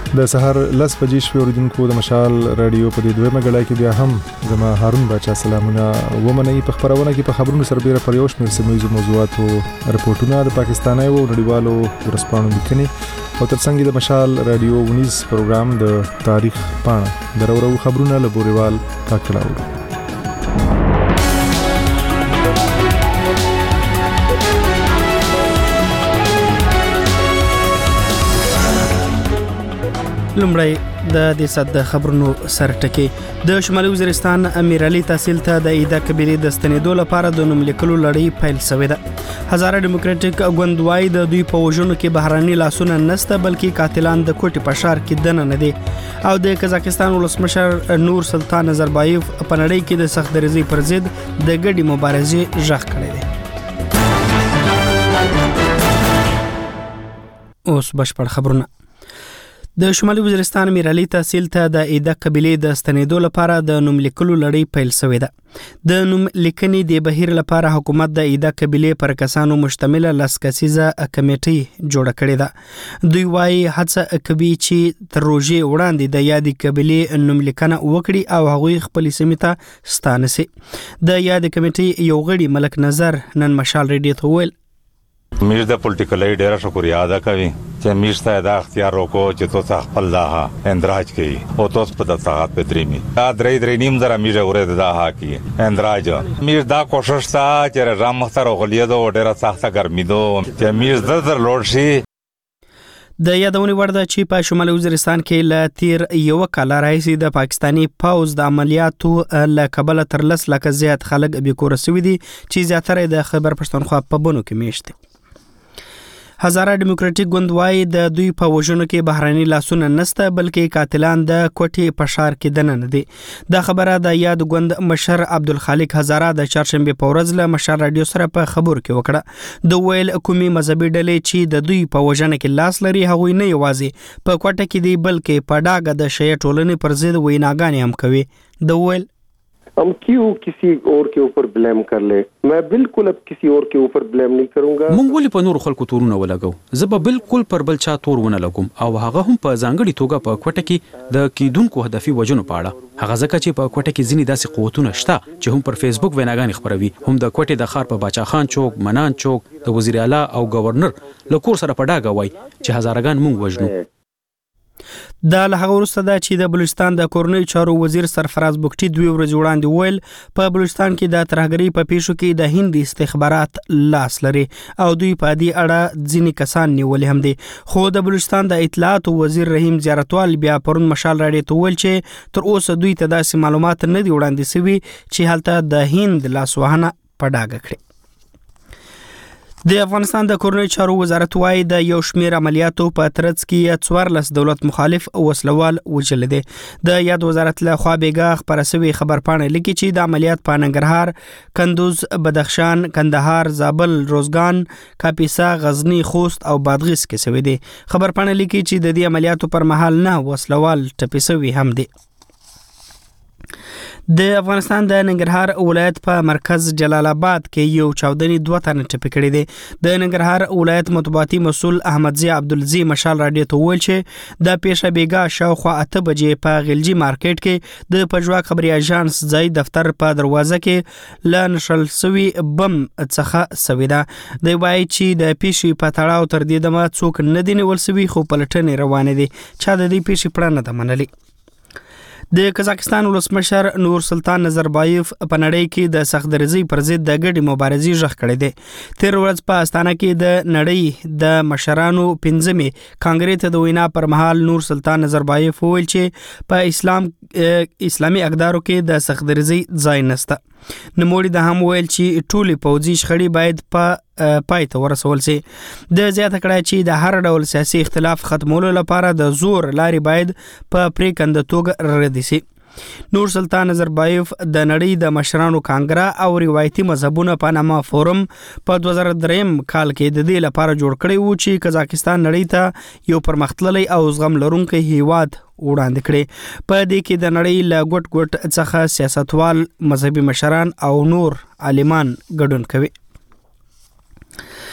د سحر 10 بجې شوې اوریدونکو د مشال رادیو په دې دویمه غړای کې بیا هم زما هارون بچا سلامونه ومني په خبرونه کې په خبرونو سربېره پر یو شمېر سیمه موضوعاتو رپورټونه د پاکستاني او نړیوالو ورسپانو لیکنې او ترڅنګ د مشال رادیو ونیز پروګرام د تاریخ پاڼه درورو خبرونه له بوريوال پاکلاو. لومړی د دې صد خبرونو سرټکی د شمالي وزیرستان امیر علي تحصیل ته د ایدا کبیره د ستنېدو لپاره د نوم لیکلو لړۍ پیل شوې ده. هزاره ډیموکراټیک ګوند وايي د دوی په وژنو کې بهراني لاسونه نسته بلکې قاتلان د کوټي په شار کې دنه نه دي او د قزاقستان ولسمشر نور سلطان نظربایف په نړۍ کې د سخت دریزي پر ضد د ګډي مبارزې ژغ کړی دی. اوس بشپړ خبرونه. د شمالي وزیرستان امیر علي تحصیل ته د ایدا قبيله د ستنېدو لپاره د نوم لیکلو لړۍ پیل شوې ده. د نوم لیکنې د بهیر لپاره حکومت د ایدا قبيله پر کسانو مشتمله لسکسیزه کمیټي جوړه کړې ده. دوی وايي هڅه کوي چې تر روزي وړاندې د یادې قبيله نوم لیکنه وکړي او هغوی خپل سیمه ته ستانه سي. د یادې کمیټي یو غړي ملک نظر نن مشال ریډیو ته ویل میر د پولیټیکل ډیره شکریا ادا کوي چې میر ته دا اختیار وکړو چې تو خپل لاه اندراج کوي او توس په دغه په دریمي دا درې نیم زره میر اوره دا ها کی اندراج میر دا کوشش تا چې رام مختار غلیدو ډیره سخته ګرمي دو چې میر زړه لوړ شي. د یادونې وړ ده چې په شمالي وزیرستان کې ل تیر یو کال راځي د پاکستانی پاوز د عملیاتو ل کبل تر 10 لک زیات خلک به کور سوي دي چې زیاتره د خیبر پښتونخوا په بونو کې میشته. هزاره ډیموکراټیک ګوند وايي د دوی په وژنو کې بهراني لاسونه نسته بلکې قاتلان د کوټي په شار کې دنه نه دي. دا خبره د یاد ګوند مشر عبدالخالق هزاره د چهارشنبه په ورځ له مشال رادیو سره په خبر کې وکړه. د ویل کومي مذهبي ډلې چې د دوی په وژنه کې لاس لري هغوی نه یوازې په کوټه کې دي بلکې په ډاګه د شیعه ټولنې پر ضد ویناګانې هم کوي. د ویل हम क्यों किसी और के ऊपर ब्लेम कर ले मैं बिल्कुल अब किसी और के ऊपर ब्लेम नहीं करूंगा. مونږ ولې په نور خلکو تورونه ولګو زه به بالکل پر بل چا تور ونه لګوم او هغه هم په ځانګړي توګه په کوټه کې د کیدونکو هدفي وجنو پاړه هغه ځکه چې په کوټه کې ځینې داسې قوتونه شته چې هم پر فیسبوک ویناګانې خبروي هم د کوټې د خار په باچا خان چوک منان چوک د وزیر اعلی او گورنر لکور سره په ډاګه وای چې هزارګان مونږ وژنو. دا له هغه وروسته ده چې د بلوچستان د کورنۍ چارو وزیر سرفراز بوکټي 2 ورځې وړاندې ویل په بلوچستان کې د ترهګرۍ په پیښو کې د هند استخبارات لاس لري او دوی په دې اړه ځینې کسان نیولې هم دي. خو د بلوچستان د اطلاعات وزیر رحیم زیارتوال بیا پرون مشال راډیو ته ویل چې تر اوسه دوی ته داسې معلومات نه دي وړاندې شوي چې هلته د هند لاسوهنه په ډاګه کړي. د افغانستان د کورنۍ چارو وزارت وايي د یو شمېر عملیاتو په ترڅ کې 14 دولت مخالف وسلوال وژل دي. د یاد وزارت له خوا بیګا خبر شوی خبر پاڼه لیکي چې د عملیات په ننګرهار، کندوز، بدخشان، کندهار، زابل، روزګان، کاپیسا، غزنی، خوست او بادغیس کې شوی دي. خبر پاڼه لیکي چې د دې عملیاتو پر مهال نه وسلوال ټپي شوی هم دي. د افغانستان د ننګرهار ولایت په مرکز جلال آباد کې یو چاودنی 2 تنه ټپي کړي دي. د ننګرهار ولایت مطبوعاتي مسول احمد زی عبدالزی مشال راډیو ته ویل چې د پیښه بیګا شاوخوا 8 بجې په غلجی مارکیټ کې د پجواک خبري اژانس ځای دفتر په دروازه کې لنشل سوي بم څخه سویدا. د وایي چې د پیښې په تړاو تر دې دمه څوک نه دي نیول سوي خو پلټنې روانې دي چې د دې پیښې پړه نه ده منلې. د قزاقستان ولسمشر نور سلطان نظربایف په نړۍ کې د سخت دریزي پر ضد د ګډي مبارزې ژغ کړی دی. تیر ورځ په استانه کې د نړۍ د مشرانو 15مې کانګرې ته د وینا پر مهال نور سلطان نظربایف ویل چې په اسلامي اقدارو کې د سخت دریزي ځای نشته. نموړي د هم ویل چې ټولي پوځي شخړې باید په پای ته ورسول شي. د زیاته کړه چې د هر ډول سیاسي اختلاف ختمولو لپاره د زور لارې باید په پریکنده توګه رد شي. نور سلطان نظربایف د نړۍ د مشرانو کانګرا او روایتي مذهبونو په نامه فورم په 2003 کال کې د دې لپاره جوړ کړی و چې قزاقستان نړۍ ته یو پرمختللی او زغم لرونکی هیواد وړاندې کړي. په دې کې د نړۍ له ګوټ ګوټ څخه سیاستوال، مذهبي مشران او نور عالمان ګډون کوي.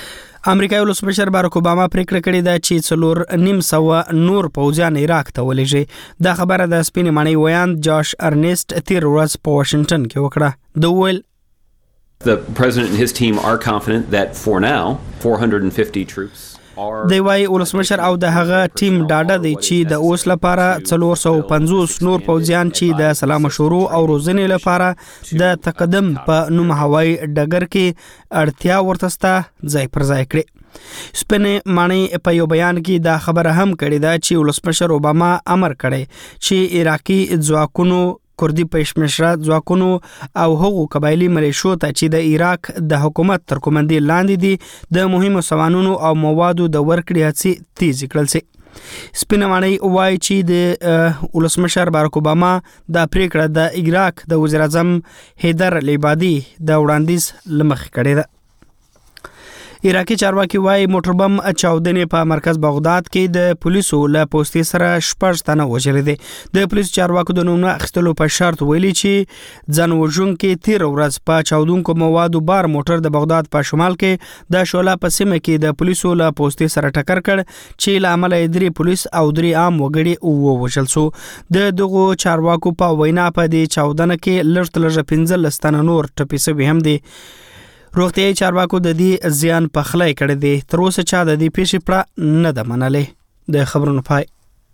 امریکایي ولسمشر باراک اوباما پریکړه کړې ده چې 4.5 نور پوځیان عراق ته ولېږي. دا خبره د سپین معنی ویاند جاش ارنست تیر ورځ په واشنگټن کې وکړه. د ویل The president and his team are confident that for now 450 troops دی وای ولسمشر او د هغه ټیم ډاډه دی چې د اوس لپاره 450 نور پوځیان چې د سلام مشورو او روزنې لپاره د تقدم په نوم هوایي ډګر کې اړتیا ورتسته ځای پر ځای کړي. سپین معنی په یو بیان کې دا خبره هم کړې ده چې ولسمشر اوباما امر کړی چې عراقي ځواکونو کردي پېشمشره ځواکونو او هغو قبایلی ملیشو ته چې د عراق د حکومت تر کومندې لاندې دي د مهمو سوانونو او موادو د ورکړې هڅې تیز کړل سي. سپین معنی وایي چې د ولسمشر باراک اوباما د پریکړه د عراق د وزیر اعظم حیدر العبادي د وړاندیز لمخ کړی ده. عراقي چارواکي وایي موټر بم چاودنې په مرکز بغداد کې د پولیسو له پوستې سره 6 تنه وژل دي. د پولیس چارواکو د نوم اخیستلو په شرط ویلي چې ځان وژونکي تیر ورځ په چاودونکو موادو بار موټر د بغداد په شمال کې د شولا په سیمه کې د پولیسو له پوستې سره ټکر کړ چې له امله 3 پولیس او 3 عام وګړي وژل شو. د دغو چارواکو په وینا په دې چاودنه کې لږ 15 تنه نور ټپي شوي هم دي. روغتیايي چارواکو د دې زیان په خلای کړی دی. تر اوسه چا د دې پیښې پړه نه ده منلې. د خبرونو پای.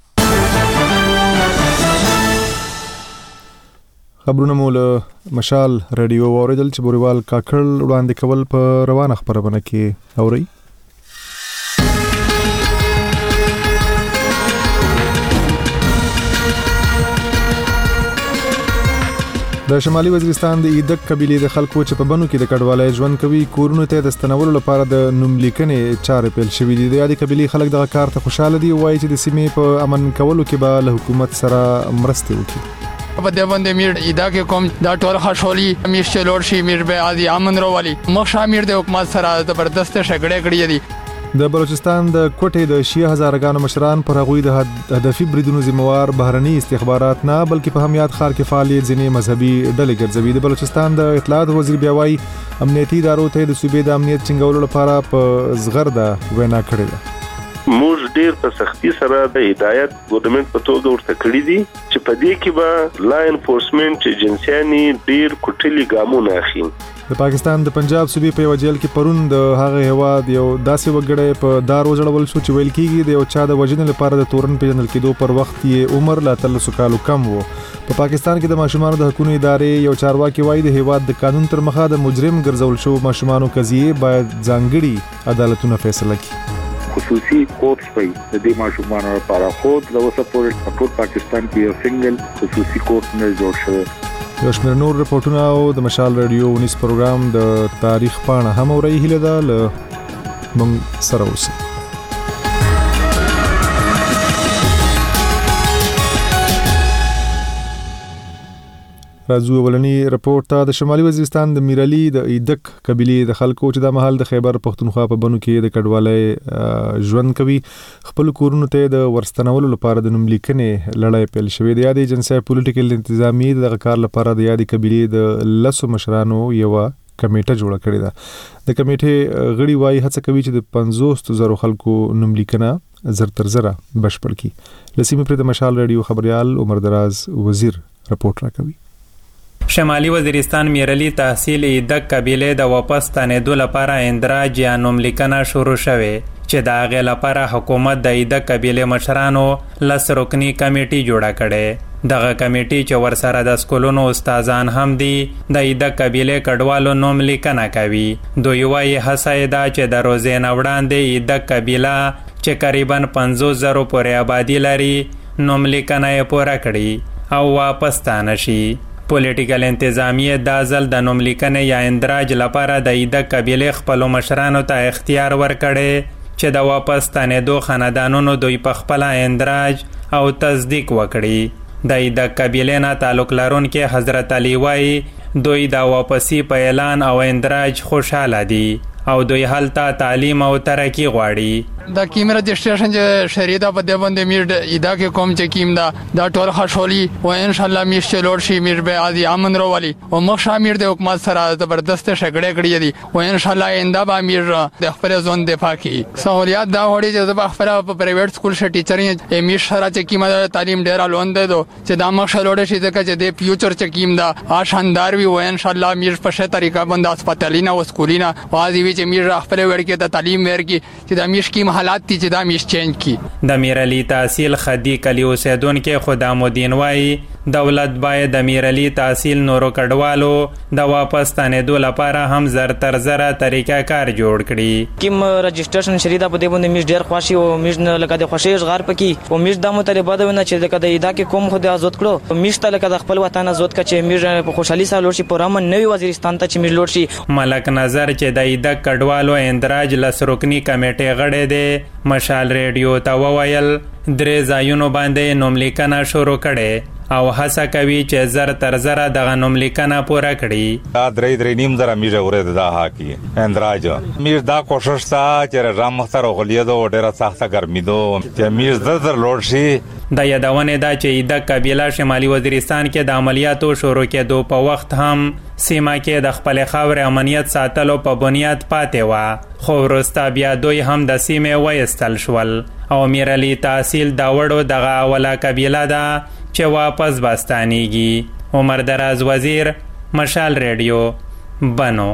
خبرونه مو له مشال رادیو اوریدل چې بوريوال کاکړ وړاندې کول په روانه خبرونه کې اوري. د شمالي وزیرستان د ایدک قبيله د خلکو چې په بنو کې د کډوالۍ ژوند کوي کورونو ته د ستنولو لپاره د نوم لیکنې چارې پیل شوې دي. د یادې قبيله خلک د کار ته خوشاله دي وایي چې د سیمې په امن کولو کې به له حکومت سره مرسته وکړي. په دې باندې میر ایدا کې کوم دا ټول خاصولي میر چلور شي میر به ازي امن روالي مخ شامیر د حکومت سره زبردست شګړې کړې دي. د بلوچستان د کوټې د 6000 غانو مشران پر هغوی د هدفي بریدونو ذمہوار بهرني استخبارات نه بلکې په همیات خار کې فعالیت ځینې مذهبي ډلې ګرځوي. د بلوچستان د اطلاعات وزیر بیا وايي امنیتي ادارو ته د صوبې د امنیت ټینګولو لپاره په زغرده وینا کړې ده. موږ ډیر په سختي سره د هدایت ګورنمنت په توګه ورته کړی دي چې په دې کې به لا انفورسمنت ایجنسیانی ډیر کوټلي ګامونه اخلي. د پاکستان د پنجاب صوبې په وجیل کې پرون د هغه هواد یو داسې وګړی په دار وځړول شو چې ویل کېږي د یو چا د وژنې لپاره د تورن پیژندل کېدو پر وخت یې عمر لا 13 کالو کم وو. په پاکستان کې د ماشومانو د حقوقو ادارې یو چارواکي وایي د هواد د قانون تر مخه د مجرم ګرځول شو ماشومانو قضیه باید ځانګړي عدالتونه فیصله کړي. خصوصي کورټ په دې ماشومانو لپاره خو د وسپورټ ټول پاکستان کې یو سنگل خصوصي کورټ نه جوړ شوی. یو شمېر نور رپورټونه او د مشال رادیو ونیس پروګرام د تاریخ پاڼه هم اوري هله ده له مونږ سره اوسئ. راځو ولني رپورټ ته. د شمالي وزیرستان د میرالي د ایدک قبيله د خلکو چې د محل د خیبر پختونخوا په بنو کې د کډوالۍ ژوند کوي خپل کورونو ته د ورستنولو لپاره د نوم لیکنې لړۍ پیل شوې. د یادې ایجنسي پولیټیکل انتظامی د کار لپاره د یادې قبيله د لسو مشرانو یو کمیټه جوړه کړې ده. د کمیټې غړي وايي هڅه کوي چې د 50,000 خلکو نوم لیکنه زر تر زره بشپړ کړي. لسیمه پر د مشال رادیو خبريال عمر دراز وزیر رپورټ راکوي. شمالي وزیرستان میرلی تحصیل ایدک قبیله د واپس تنیدو لپاره اندراج یا نوم لیکنه شروع شوه چې د هغې لپاره حکومت د ایدک قبیله مشرانو لس رکنی کمیټي جوړه کړې. دغه کمیټي چې ورسره د سکولونو استادان هم دي د ایدک قبیله کډوالو نوم لیکنه کوي. دوی وايي هڅه ده چې د روزې نه وړاندې ایدک قبیله چې قریبا 50,000 پورې آبادي لري نوم لیکنه یې پوره کړي او واپس ستانه شي. پولیټیکل انتظامیه د ازل د نوم لیکنې یا اندراج لپاره د ایدک قبیله خپل مشرانو ته اختیار ورکړي چې د واپس ستنېدو خاندانونو دوی په خپل اندراج او تصدیق وکړي. د ایدک قبیله نه تعلق لرونکي حضرت علي وايي دوی د واپسی په اعلان او اندراج خوشاله دي او دوی هلته تعلیم او ترقی غواړي. دا کیم رجسٹریشن چې شریعت په دې باندې میر ادا کې کوم چې کیم دا ټول خاصولي او ان شاء الله میر چلور شي میر به ادي امن روالي او مخ شامیر د حکومت سره زبردست شګړې کړې دي او ان شاء الله آینده به میر د خپل ځون دفاع کوي سہولیات دا وړي چې د خپل په پرایویټ سکول ش ټیچرې میر سره چې کیم تعلیم ډیر لوند دي چې دا مخ شلوړ شي ځکه چې د فیوچر چې کیم دا شاندار وي او ان شاء الله میر په شه طریقه باندې هسپتالینه او سکولینا واځي وی چې میر خپل ورکه د تعلیم ورکی چې د میر کیم حالات دي چې دا میر چینج کی د میرعلی تحصیل خدی کلی اوسیدونکو خدامالدین وای دولت باید د میرعلی تحصیل نورو کډوالو د واپس تنېدو لپاره هم زر تر زره طریقه کار جوړ کړي کیم رجسٹریشن شریدا په دې باندې مش ډیر خوشي او مش لکه د خوشي اشغار پکې او مش د مطالبه ده نه چې د ادا کې کوم خو د آزاد کړو مش ته لکه د خپل وطن آزاد کچې مش په خوشحالي سره لور شي پرامن نوي وزیرستان ته چې مش لور شي ملک نظر چې د ادا کډوالو اندراج لسرکنی کمیټه غړې ده مشال ریډیو ته وویل درې ځایونو باندې نوملیکنه شروع کړي او هڅه کوي چې زر تر زره دغه نوملیکنه پوره کړي دا درې نیم زره میږه ورته دا حقي اندراج میر دا کوشش تا چې رام مختار غلیه دو ډیره سخته ګرمي دو چې میر زر لوړ شي د یادونه دا چې د قبیله شمالي وزیرستان کې د عملیاتو شروع کېدو په وخت هم سیمه کې د خپل خاور امنیت ساتلو په بنیاد پاتې و خو وروسته بیا دوی هم د سیمې وایستل شول او میرعلی تحصیل دا وړو دغه اوله قبیله ده چې واپس باستانیږي عمر دراز وزیر مشال ریډیو بنو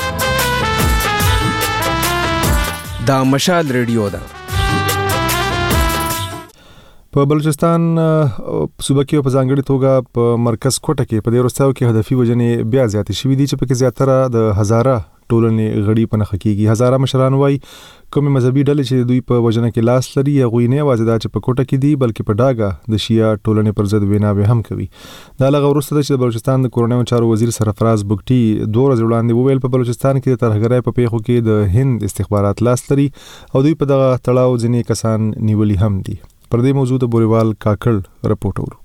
دا مشال ریډیو ده په بلوچستان صوبه کې په ځانګړي توګه په مرکز کوټه کې په دې وروستیو کې هدفي وجنې بیا زیاتې شوې دي چې پکې زیاتره د هزاره ټولنې غړي په نخښه کېږي هزاره مشران وایي کومې مذهبي ډلې چې دوی په وجنه کې لاس لري هغوی نه یوازې دا چې په کوټه کې دي بلکې په ډاګه د شیعه ټولنې پر ضد ویناوې هم کوي دا لږه وروسته ده چې د بلوچستان د کورنیو چارو وزیر سرفراز بګټي 2 ورځې وړاندې وویل په بلوچستان کې د ترهګرۍ په پیښو کې د هند استخبارات لاس لري او دوی په دغه تړاو ځینې کسان نیولي هم دي پر دې موضوع د بوریوال کاکړ رپورټ ورو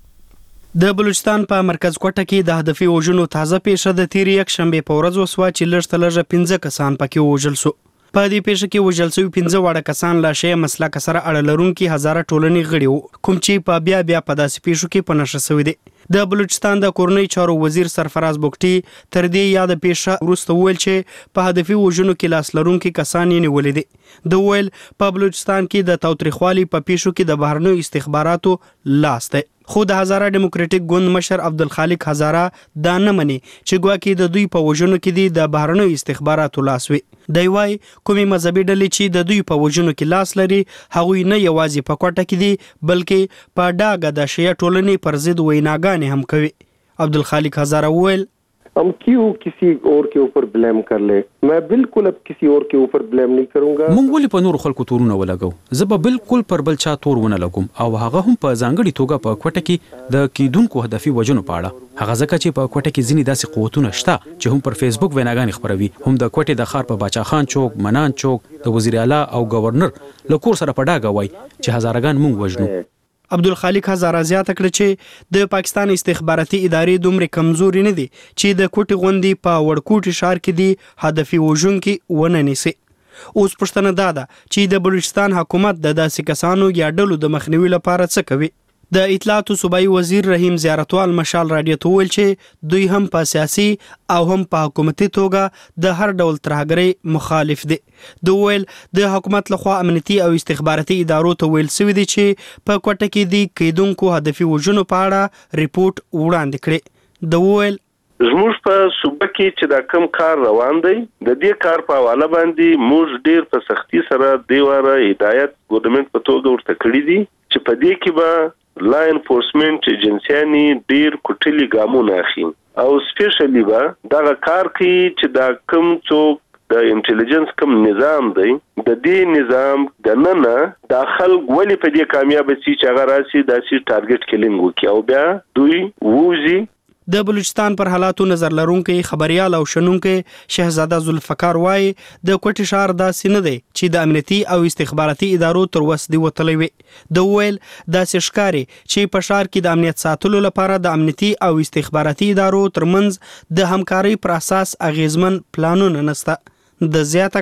د بلوچستان په مرکز کوټه کې د هدفي وژنو تازه پیښه د تیر یک شنبه په ورځ وسوه چې لږ تر لږه 15 کسان پکې وژل شو په دې پیښه کې وژل شوي 15 واړه کسان لا شی مسلک سره اړه لرونکي هزاره ټولنې غړي وو کوم چې په بیا په داسې پیښو کې پنځه شوی دي د بلوچستان د کورنۍ چارو وزیر سرفراز بګټي تر دې یاد پیښه وروسته ویل چې په هدفي وژنو کې لاس لرونکي کسان یې نیولې دي د ویل په بلوچستان کې د تاوتریخوالي په پیښو کې د بهرنیو استخباراتو لاس دی خو د هزاره ډیموکراټیک ګوند مشر عبدالخالق هزاره دا نه مني چې ګواکې د دوی په وژنو کې دي د بهرنیو استخباراتو لاس وي دی وای کومې مذهبي ډلې چې د دوی په وژنو کې لاس لري هغوی نه یوازې په کوټه کې دي بلکې په ډاګه د شیعه ټولنې پر ضد ویناګانې هم کوي عبدالخالق هزاره وویل हम क्यों किसी और के ऊपर ब्लेम कर ले मैं बिल्कुल अब किसी और के ऊपर ब्लेम नहीं करूंगा مونږ ولې په نور خلکو تورونه ولګو زه به بالکل پر بل چا تور ونه لګوم او هغه هم په ځانګړي توګه په کوټه کې د کیدونکو هدفي وجنو پاړه هغه ځکه چې په کوټه کې ځینې داسې قوتونه شته چې هم پر فیسبوک ویناګانې خپروي هم د کوټې د ښار په باچا خان چوک منان چوک د وزیر اعلی او گورنر له کور سره په ډاګه وای چې هزارهګان مونږ وژنو عبدالخالق هزاره زیاته کړه چې د پاکستان استخباراتي ادارې دومره کمزوري نه دي چې د کوټي غوندي په وړکوټي شهر کې دي هدفي وژونکي ونه نیسي اوس پښتنه دا چې د بلوچستان حکومت د داسې کسانو یا ډلو د مخنیوي لپاره څه کوي د اطلاعات صوبایي وزیر رحیم زیارتوال مشال راډیو ته ویل چې دوی هم په سیاسي او هم په حکومتي توګه د هر ډول ترهګرۍ مخالف دي د ویل د حکومت لخوا امنیتي او استخباراتي ادارو ته ویل سوي دي چې په کوټه کې دي کیدونکو هدفي وژنو په اړه ریپورت وړاندې کړي د ویل زموږ په صوبه کې چې دا کم کار روان دی د دې کار په حواله باندې موږ ډیر په سختي سره دیواره هدایت ګورنمنت په توګه ورته کړی دي چې په دې کې به لا انفورسمنت ایجنسیانی ډیر کوټلی ګامونه اخلي او سپیشلی به دا کار کوي چې دا کم څوک د انټيليجنس کم نظام دی د دې نظام د ننه داخل ولې په دې کامیاب شي چې هغه راسي داسې ټارګټ کلینګ وکي او بیا دوی ووزي د بلوچستان پر حالاتو نظر لرونکي خبريال او شنونکي شهزاده ذوالفقار وای د کوټي شهر داسې نه دی چې د امنیتي او استخباراتي ادارو تر وس دی وتلی وي د ویل داسې ښکاري چې په شهر کې د امنیت ساتلو لپاره د امنیتي او استخباراتي ادارو ترمنځ د همکارۍ پر اساس اغیزمن پلانونه نشته د زیاته کړه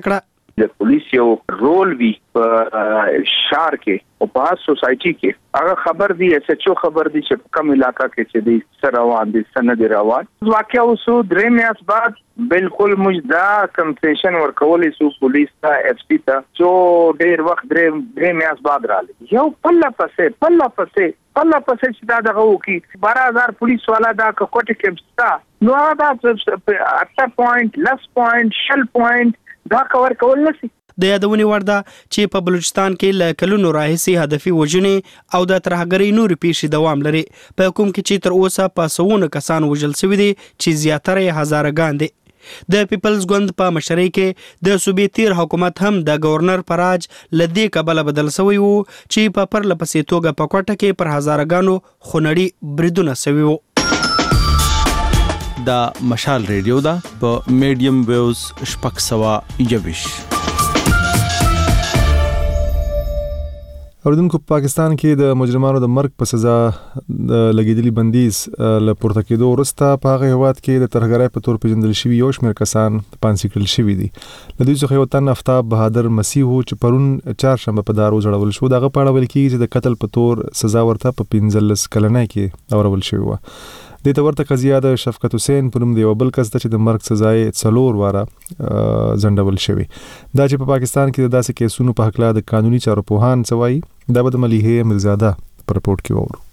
د پولیس یو رول وی په شهر کې او په سوسایټي کې هغه خبر دی اس ایچ او خبر دی چې کوم علاقہ کې چې د سروان د سند روان واقعا اوسو درې میاس بعد بالکل مجدا کنسیشن ورکولې سو پولیس ته اف سی ته چې ډېر وخت درې میاس بعد راځي یو پله پسې چې دا دغه وکي 12000 پولیس والا دا کوټه کې ستا نو دا 8 پوینټ لس پوینټ شل پوینټ دا کور کول نشي د یادونې وړ ده چې په بلوچستان کې له کلونو راهیسې هدفي وژنې او د ترهګرۍ نورې پیښې دوام لري په کوم کې چې تر اوسه په سوونه کسان وژل شوي دي چې زیاتره یې هزارهګان دي د پیپلز ګوند په مشرۍ کې د صوبې تیر حکومت هم د گورنر پراج لدې کبله بدل شوی وو چې په پرله پسې توګه په کوټه کې پر هزارهګانو خونړي بریدونه شوي وو دا مشال ریډیو دا په میډیم ویوز شپږ سوه یویش اوردونکو پاکستان کې د مجرمانو د مرګ په سزا د لګیدلي بندیز له پورته کېدو وروسته په هغه هیواد کې د ترهګرۍ په تور پیژندل شوي یو شمېر کسان پانسي کړل شوي دي. له دوی څخه یو تن آفتاب بهادر مسیح و چې پرون چهارشنبه په دار وځړول شو. دغه په اړه ویل کېږي چې د قتل په تور سزا ورته په 15 کلنۍ کې اورول شوې وه. دې ته ورته قضیه د شفقت حسین په نوم د یو بل کس ته چې د مرګ سزا یې 4 واره ځنډول شوې. دا چې په پاکستان کې د داسې کیسونو په حقله د قانوني چارو پوهان څه وایي دا به د ملیحه میرزاده په رپورټ کې وورو.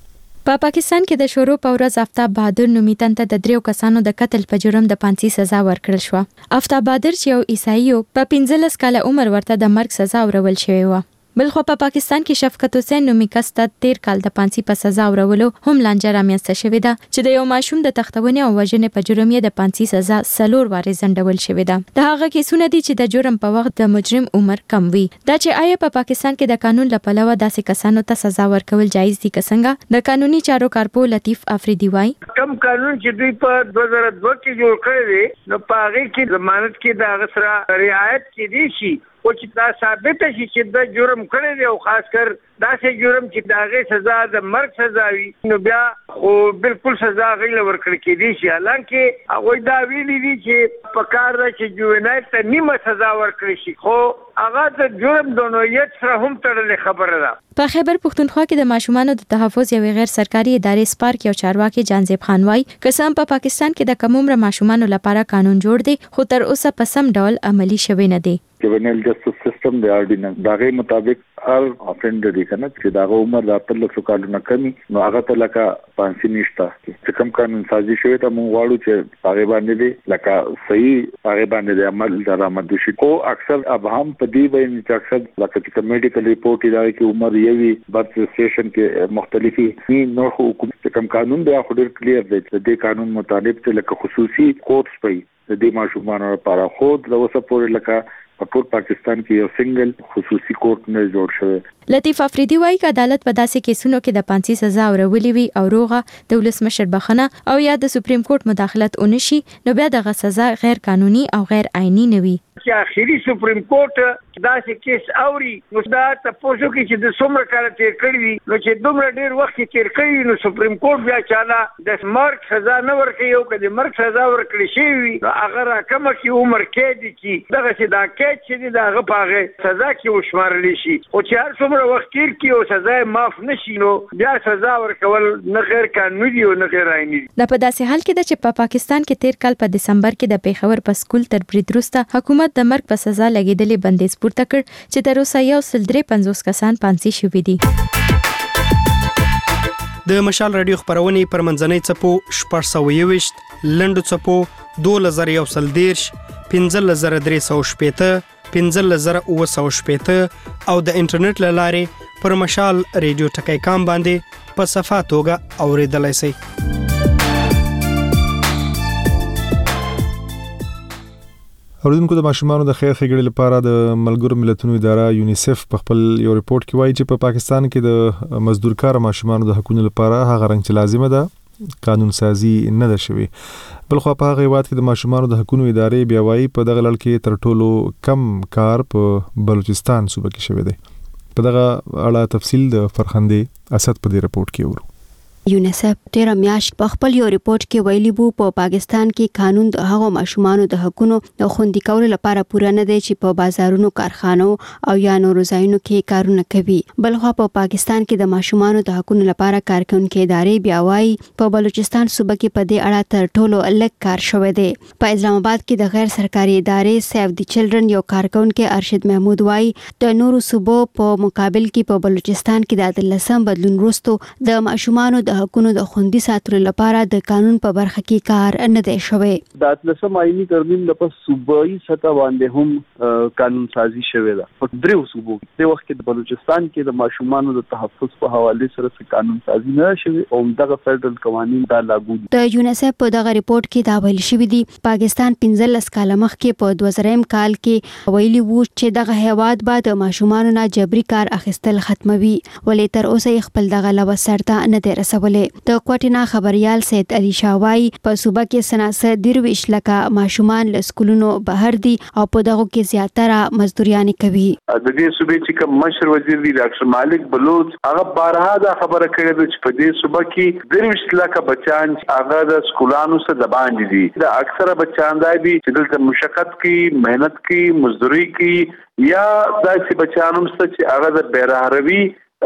په پاکستان کې د شروع په ورځ آفتاب بهادر نومي تن ته د 3 کسانو د قتل په جرم د پانسي سزا ورکړل شو. آفتاب بهادر چې یو عیسائی په 15 کاله عمر ورته د مرګ سزا ورول شوې و. بلخو په پاکستان کې شفقت حسین نومي کس ته 13 کال د پانسي په سزا ورولو هم لانجه رامنځته شوې ده چې د یو ماشوم د تختونې او وژنې په جرم یې د پانسي سزا 4 واره ځنډول شوې ده. د هغه کیسونه دي چې د جرم په وخت د مجرم عمر کم وي. دا چې آیا په پاکستان کې د قانون له پلوه داسې کسانو ته سزا ورکول جایز دي که څنګه د قانوني چارو کارپو لطیف افریدي وایي کم قانون چې دوی په 2002 کې جوړ کړی دی نو په هغه کې ضمانت کې د هغه سره رعایت کې دي شي او چې دا ثابت شي چې د جرم کړی دی او خاص کر داسې جرم چې د هغې سزا د مرګ سزا وي نو بیا خو بالکل سزا هغې له ورکړل کېدی شي. حالانکې هغوی دا ویلي دي چې په کار ده چې جوینایل ته نیمه سزا ورکړی شي خو هغه د جرم د نوعیت سره هم تړلې خبره ده. په خیبر پښتونخوا کې د ماشومانو د تحفظ یوې غیر سرکاري ادارې سپارک یو چارواکي جانزیب خان وایي قسم په پاکستان کې د کم عمره ماشومانو لپاره قانون جوړ دی خو تر اوسه په سم ډول عملی شوی نه دی. جوینایل جسټس سیستم د آرډیننس دغه مطابق هر افندر دی کنه چې دغه عمر د 13 کالو نه کمی نو هغه ته لکه پانسي نشته چې کوم قانون سازي شوی ته مونږ واړو چې هغه باندې دی لکه صحیح هغه باندې د عمل درآمد شي او اکثر ابهام په دی باندې چې اکثر لکه چې میډیکل ریپورت دی چې عمر یوي برث سټیشن کې مختلفي نو حکومت کوم قانون دی خو ډیر کلیر دی چې د قانون مطابق ته لکه خصوصي کورټس پي د دې ماشومانو لپاره خود د اوسه پورې لکه په ټول پاکستان کې یو سنگل خصوصي کورټ نه جوړ شوی. لطیف افریدي وایي چې عدالت په داسې کیسونو کې د پانسي سزا ورولې وي او روغه د ولسمشر بخنه او یا د سپریم کورټ مداخلت ونشي نو بیا دغه سزا غیر قانوني او غیر عیني نه وي. چې اخیری سپریم کورټ داسې کیس اوري نو دا تاسو کې چې د څومره کال تیر کړی وي نو چې دومره ډیر وخت تیر کړی نو سپریم کورټ بیا چاله د مرګ سزا نه ورکړي او کله مرګ سزا ورکړي شي وي هغه راکمه کې عمر کې دي چې دغه چې دا کې چې دغه پاغه سزا کې وشمارل شي او چې هر څومره وخت تیر کې او سزا معاف نشي نو بیا سزا ورکول نه غیر قانوني او نه غیر عیني. دا په داسې حال کې چې په پاکستان کې 13 کال په دسمبر کې د پیښور په سکول تر برید وروسته حکومت د مرګ په سزا لګیدلې بندیز پورته کړ چې تر اوسه 153 کسان پانسي شوي دي. د مشال رادیو خبرونه پر منځنۍ څپو 420 لنډو څپو 2110 15315 15915 او د انټرنیټ لارې پر مشال رادیو ټکی کام باندې په صفه توګه اوریدلای شئ. اوردونکو د ماشومانو د خیر ښېګړې لپاره د ملګرو ملتونو اداره یونیسف په خپل یو ریپورت کې وایي چې په پاکستان کې د مزدورکار ماشومانو د حقوقو لپاره هغه رنګ چې لازمه ده قانون سازي نه ده شوی. بلخو په هغه هیواد کې د ماشومانو د حقوقو ادارې بیا وایي په دغه لړ کې تر ټولو کم کار په بلوچستان صوبه کې شوی دی. په دغه اړه تفصیل د فرخندې اسد په دې ریپورت کې ورو. یونیسف تیر میاشت په خپل یو ریپورت کې ویلي وو په پاکستان کې قانون د هغو ماشومانو د حقوقو د خوندي کولو لپاره پوره نه دی چې په بازارونو، کارخانو او یا نورو ځایونو کې کارونه کوي. بلخو په پاکستان کې د ماشومانو د حقوقو لپاره کارکونکي ادارې بیا وايي په بلوچستان صوبه کې په دې اړه تر ټولو لږ کار شوی دی. په اسلام آباد کې د غیر سرکاري ادارې سیو دی چلډرن یو کارکونکي ارشد محمود وايي د نورو صوبو په مقابل کې په بلوچستان کې د 13 بدلون وروسته د ماشومانو د حقوقو د خوندي ساتلو لپاره د قانون په برخه کې کار نه دی شوی. د 13 آئینی ترمیم د صوبایي سطح باندې هم قانون سازي شوی ده. په دریو صوبو د وخت کې د بلوچستان کې د ماشومانو د تحفظ په حواله سره قانون سازي نه شوی او دغه فدرل قوانين دا لاګو دي. د یونیسف په دغه ریپورت کې دا ویل شوی دی پاکستان 15 کال مخکې په 2000 کال کې ویلي وو چې دغه هیواد به د ماشومانو نه جبري کار اخیستل ختموي، ولې تر اوسه خپل دغه لوس سرته نه دی رسولې. د کوټینا خبريال سید علي شاوای په صوبه کې سناسه 23 لکه ماشومان له سکولونو بهر دي او په دغه کې زیاتره مزدوريان کوي. د دې صوبې چې کوم مشر وزیر دی ډاکټر مالک بلوچ هغه بارها دا خبره کړې ده چې په دې صوبه کې 23 لکه بچان هغه د سکولانو سره د باندې دي. د اکثره بچان دا دي چې دلته مشقت کوي، مهنت کوي، مزدوري کوي یا داسې بچانو چې هغه د بیرهروي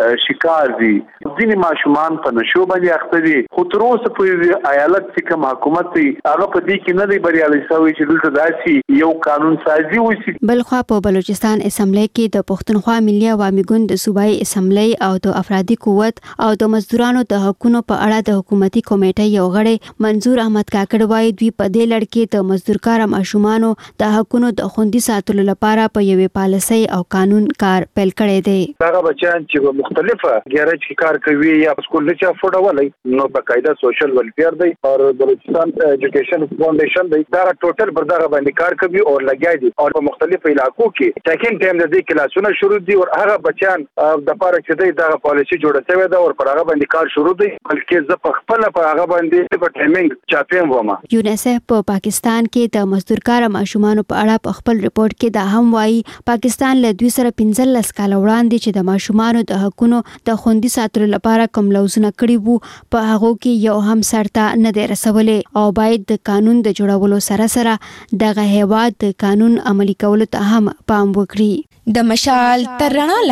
شکار دي. ځینې ماشومان په نشو باندې اخته دي خو تر اوسه پورې ایالت چې کوم حکومت دی هغه په دې کې نه دی بریالي شوی چې دلته داسې یو قانون سازي وشي. بلخو په بلوچستان اسمبلی کې د پښتونخوا ملي عوامي ګوند د صوبایي اسمبلی او د افرادي قوت او د مزدورانو د حقوقو په اړه د حکومتي کمیټې یو غړی منظور احمد کاکړ وايي دوی په دې لړ کې د مزدورکار ماشومانو د حقوقو د خوندي ساتلو لپاره په یوې پالیسۍ او قانون کار پیل کړی دی. هغه بچان چې مختلفه ګیرج کې کار کوي یا سکول نه چا فوډولای نو بقاعده سوشل ویلفیر دی او بلوچستان ایجوکیشن فاونډیشن دی دا ټوټل پر دغه باندې کار کوي او لګای دي او په مختلفو علاقو کې سیکنډ ټایم د دې کلاسونه شروع دي او هغه بچان د پاره چې دغه پالیسي جوړه شوی ده او پر هغه باندې کار شروع دي بلکې زه په خپل په هغه باندې په ټایمینګ چاپیم ومه. یونیسف په پاکستان کې د مزدورکار ماشومانو په اړه په خپل ریپورت کې دا هم وایي پاکستان له 2015 کال وړاندې چې د ماشومانو د حقوقو د خوندي ساتلو لپاره کوم لوزونه کړی وو په هغه کې یو هم سرته نه دی رسولې او باید د قانون د جوړولو سره سره دغه هیواد د قانون عملي کولو ته هم پام وکړي. د مشال تر رڼا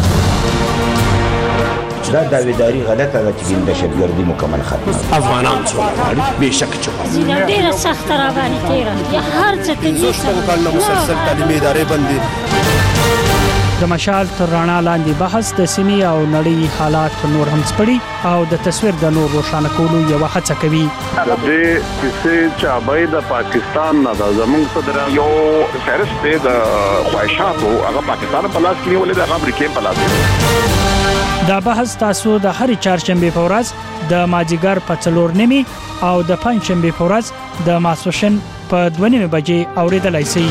لاندې دا داویداری غلطه ده چې دهشتګردي مکمل ختمه افغانان څومره بهشکه چوکا ډیره سخت را باندې تیره هر څه ته زوشتو کال مسلسل تعلیمي ادارې بندي. د مشال تر رڼا لاندې بحث د سیمې او نړۍ حالات نور هم سپړي او د تصویر د نور روښانه کولو یو هڅه کوي. د دې کیسې چې د پاکستان نه د زمونږ صدر یو فهرست دی د خواهشاتو هغه پاکستان په لاس کې نیولې د امریکا په لاس کې. دا بحث تاسو د هر چهارشنبه په ورځ د ماجیګر په 4:30 او د پنځشنبه په ورځ د ماسوشن په 2:30 بجې اوریدلای شئ.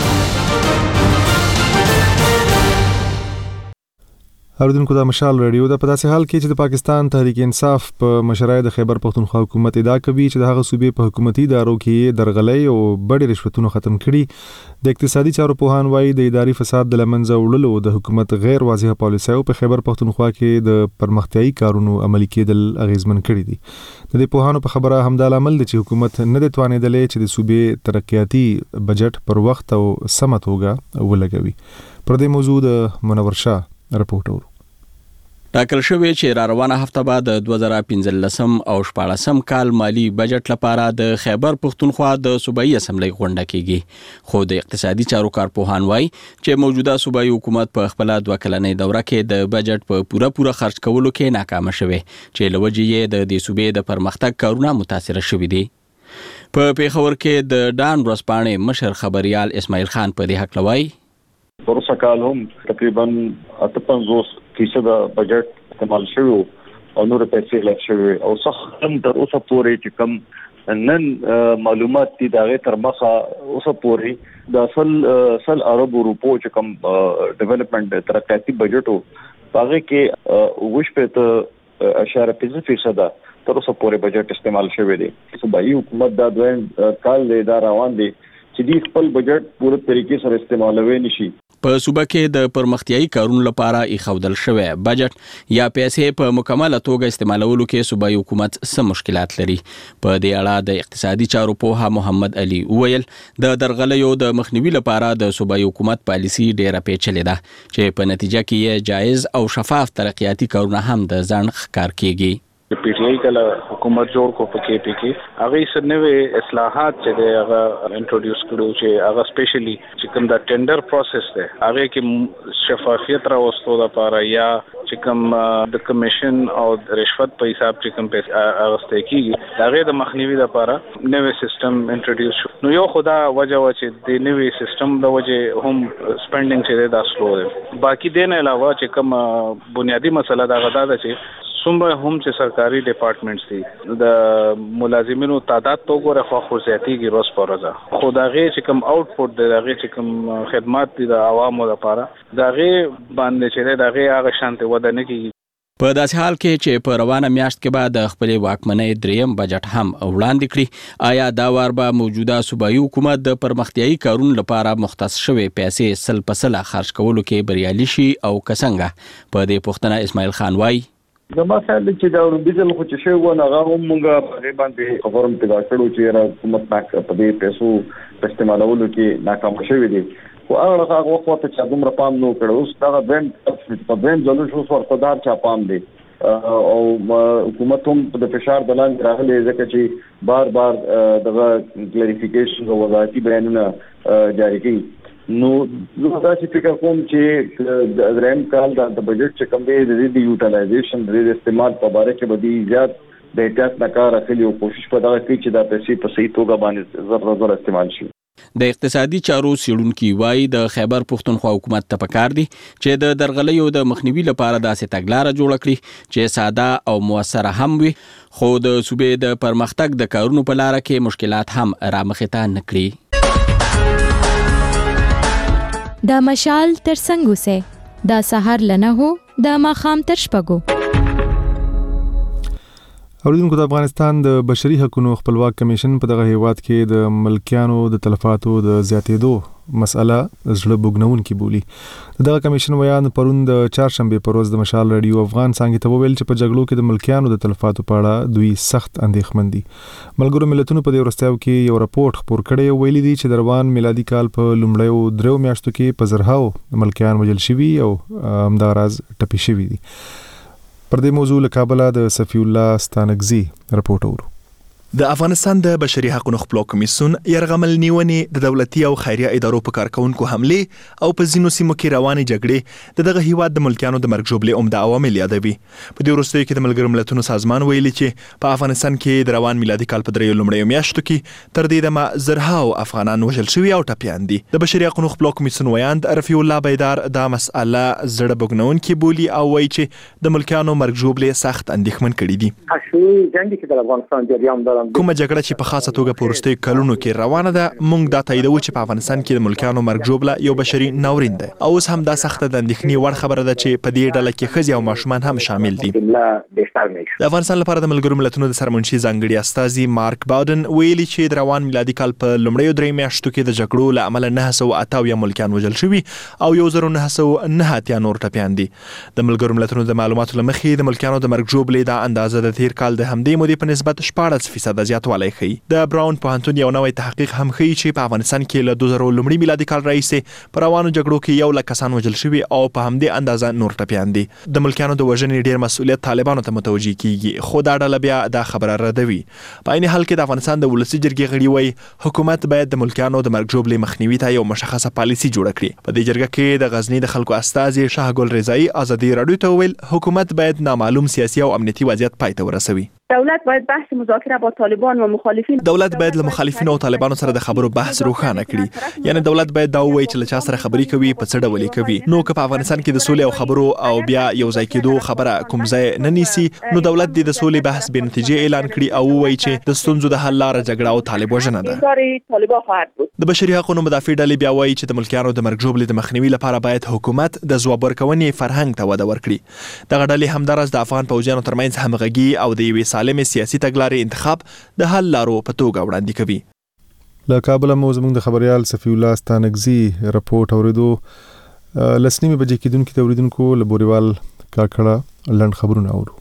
اوریدونکو د مشال رادیو د په داسې حال کې چې د پاکستان تحریک انصاف په مشرۍ د خیبر پختونخوا حکومت ادعا کوي چې د هغه صوبې په حکومتي ادارو کې درغلۍ او بډې رشوتونه ختم کړي. د اقتصادي چارو پوهان وایي د اداري فساد د لمنځه وړلو د حکومت غیر واضحه پالیسیو په خیبر پختونخوا کې د پرمختیايي کارونو عملي کېدل اغیزمن کړي دي. د دې پوهانو په خبره همدا عمل دی چې حکومت نه د توانېدلې چې د صوبې ترقیاتي بجټ پر وخت او سمه توګه ولګوي. پر دې موضوع د منور شاه رپورټ اورو. ټاکل شوی چې را روانه هفته بعد د 2015 او 14 کال مالی بجټ لپاره د خیبر پختونخوا د صوبایي اسمبلی غونډه کیږي خو د اقتصادي چارو کارپوهان وایي چې موجوده صوبایي حکومت په خپل 2 کلنۍ دوره کې د بجټ په پوره خرج کولو کې ناکام شوه چې لوجې یې د دې صوبې د پرمختګ کارونه متاثر شوي دي. په پیښور کې د ډان ورځپاڼې مشر خبريال اسماعیل خان په دې حق لوي ورسره کال هم تقریبا 58% بجټ استعمال شوی او نور پیسې لګ شوی او څخه هم تر اوسه پورې چې کم نن معلومات دي دغه تر مخه اوسه پورې د اصل عرب روپو چې کم ډیولپمنٹ ترقیاتي بجټ هغه کې وښ په 0.5% تر اوسه پورې بجټ استعمال شوی دی. صوبایي حکومت دا دویم کال دی دا روان دی چې د خپل بجټ پوره طریقې سره استعمالوي نشي. په صوبه کې د پرمختیايي کارونو لپاره ایښودل شوی بجټ یا پیسې په مکمله توګه استعمالولو کې صوبایي حکومت څه مشکلات لري. په دې اړه د اقتصادي چارو پوها محمد علي وویل د درغلیو د مخنیوي لپاره د صوبایي حکومت پالیسي ډیره پیچلې ده چې په نتیجه کې یې جایز او شفاف ترقیاتي کارونه هم د ځان ښکار کیږي. د پی ټی آی کله حکومت جوړ کو په کې پی کې هغه سنوي اصلاحات چې هغه انټروډیوس کړو چې هغه سپیشلی چې کوم د ټینډر پروسس ده هغه کې شفافیت راوستو لپاره یا چې کوم د کمیشن او رشوت په حساب چې کوم پیسې اغسته کیږي هغه د مخنیوي لپاره نوې سیستم انټروډیوس شو. نو یو خدا وجه و چې د نوې سیستم د وجه هم سپینډینګ چې دا سلو ده. باقی دین علاوه چې کوم بنیادی مسله دا غدا ده چې څومره هم چې سرکاري ډپارټمنټس دي د ملازمینو تعداد تو ګوره خو زیاتیږي روز پر ورځ خو دا غي چې کوم آوټپوټ دی دا غي چې کوم خدمات دي د عوامو لپاره دا غي باندې چې دا غي هغه شانته وده نه کیږي. په داسې حال کې چې په روانه میاشت کې بعد خپل واکمنۍ دریم بجټ هم وړاندې کړی آیا دا وار به موجوده صوبایي حکومت د پرمختیايي کارونو لپاره مختص شوی پیسې سل په سل خرج کولو کې بریالي شي او کسنګه؟ په دې پوښتنه اسماعیل خان وایي زما خیال چې دا ډیزل خو چې شی و نه هغه هم موږ په باندې خبرم پیدا کړو چې را حکومت په دې پیسو په استعمالولو کې ناکام شوی دی خو هغه وخت چې دومره پام نو کړو اوس دا په دیم ځل شو ورتدار چا پام دی او حکومت هم د فشار د لاندې راغلي ځکه چې بار بار دغه کلیریفیکیشن او وضاحتي بیانونه جاری کړي. نو زه دا چې فکر کوم چې د دریم کال د بجټ چې کوم دی د دې یوټیلایزیشن د استعمال په اړه کې به دی زیات د احتیاط نه کار اخلي او کوشش په دغه کې چې دا پیسې په صحیح توګه باندې زر استعمال شي. د اقتصادي چارو څېړونکي وایي د خیبر پښتونخوا حکومت ته پکار دي چې د درغلیو د مخنیوي لپاره داسې تګلاره جوړه کړي چې ساده او موثره هم وي خو د صوبې د پرمختګ د کارونو په لاره کې مشکلات هم رامخې ته نه کړي. دا مشال تر څنګه سه دا سحر لنه هو دا ماخام تر شپګو. اوریدونکو د افغانستان د بشري حقوقو خپلواک کمیشن په دغه هیواد کې د ملکیانو د تلفاتو د زیاتېدو مسأله زړه بوګنونکې بولی. دغه کمیشن ویان پرون د چهارشنبه پر ورځ د مشال رادیو افغان څنګه ته ویل چې په جګړو کې د ملکیانو د تلفاتو په اړه دوی سخت اندېښمن دي. ملګرو ملتونو په دې ورستیاو کې یو راپورټ خپور کړی ویلي دي چې د روان میلادي کال په لومړیو 3 میاشتو کې په زرهاو ملکیان وژل شوي او همداراز ټپي شوي دي. پر دې موضوع له کابل د صفی الله ستانکزي راپورټ اورو. د افغانستان د بشري حقوقو خپلواک کمیسیون يرغمل نیونې د دولتي او خیریه ادارو په کارکونکو حمله او په ځینو سیمو کې روانې جګړې دغه هیواد د ملکیانو د مرګ جوړلې عمده عوامل یادوي. په دې وروستیو کې د ملګرو ملتونو سازمان ویلي چې په افغانستان کې د روان میلادي کال په 3 لومړیو میاشتو کې تر دې دمه زرهاو افغانان وژل شوي او ټپیان دي. د بشري حقوقو خپلواک کمیسیون ویاند رفیع الله بیدار دا مسأله زړه بوګنونکې بولی او وایي چې د ملکیانو مرګ جوړلې سخت اندېښمن کړي دي. جنگ کې د افغانستان جریان دارم کومه جګړه چې په خاصه توګه په وروستیو کلونو کې روانه ده موږ دا تاییدو چې په افغانستان کې د ملکیانو مرګ جوړله یو بشري ناورین ده او اوس هم دا سخته د اندېښنې وړ خبره ده چې په دې ډله کې ښځې او ماشومان هم شامل دي. د افغانستان لپاره د ملګرو ملتونو د سرمنشي ځانګړي استازي مارک باودن ویلي چې د روان میلادي کال په لومړیو 3 میاشتو کې د جګړو له امله 988 ملکیان وژل شوي او 1909 نور ټپیان دي. د ملګرو ملتونو د معلوماتو له مخې د ملکیانو د مرګ جوړلې د اندازه د تیر کال د همدې مودې په نسبت 14% زیاتوالی ښیي. د براون پوهنتون یو نوی تحقیق هم ښیي چې په افغانستان کې له 2000 لومړي میلادي کال راهیسې په روانو جګړو کې 1 لک کسان وژل شوي او په همدې اندازه نور ټپیان دي. د ملکیانو د وژنې ډیر مسؤلیت طالبانو ته متوجه کیږي خو دا ډله بیا دا خبره ردوي. په عین حال کې د افغانستان د ولسی جرګې غړي وایي حکومت باید د ملکیانو د مرګ جوړلې مخنیوي ته یو مشخصه پالیسي جوړه کړي. په دې جرګه کې د غزنی د خلکو استازي شاهګل رضایی ازادي رادیو ته ویل حکومت باید نامعلوم سیاسي او امنیتي وضعیت پای ته ورسوي. دولت باید بحث مذاکره با طالبان و مخالفین له مخالفینو او طالبانو سره د خبرو بحث روښانه کړي. یعنی دولت باید دا ووایي چې له چا سره خبرې کوي په څه ډول کوي. نو که په افغانستان کې د سولې او خبرو او بیا یو ځای کېدو خبره کوم ځای نه نیسي نو دولت د سولې بحث بې نتیجې اعلان کړي او ووایي چې د ستونزو د حل لاره جګړه او طالب وژنه ده. د بشري حقوقو مدافع ډلې بیا وایي چې د ملکیانو د مرګ جوړلې د مخنیوي لپاره باید حکومت د ځواب ورکونې فرهنګ ته وده ورکړي. دغه ډلې همدارس د افغان پوځیانو ترمنځ همغږي او د یوې سالمې سیاسي لارې انتخاب د حل لارو په توګه وړاندې کوي. له کابل مو زموږ د خبريال صفی الله ستانکزي راپورټ اوریدو. لسنیمه بجې کېدونکو توریدونکو لبوريوال کاکړه لند خبرونه اورو.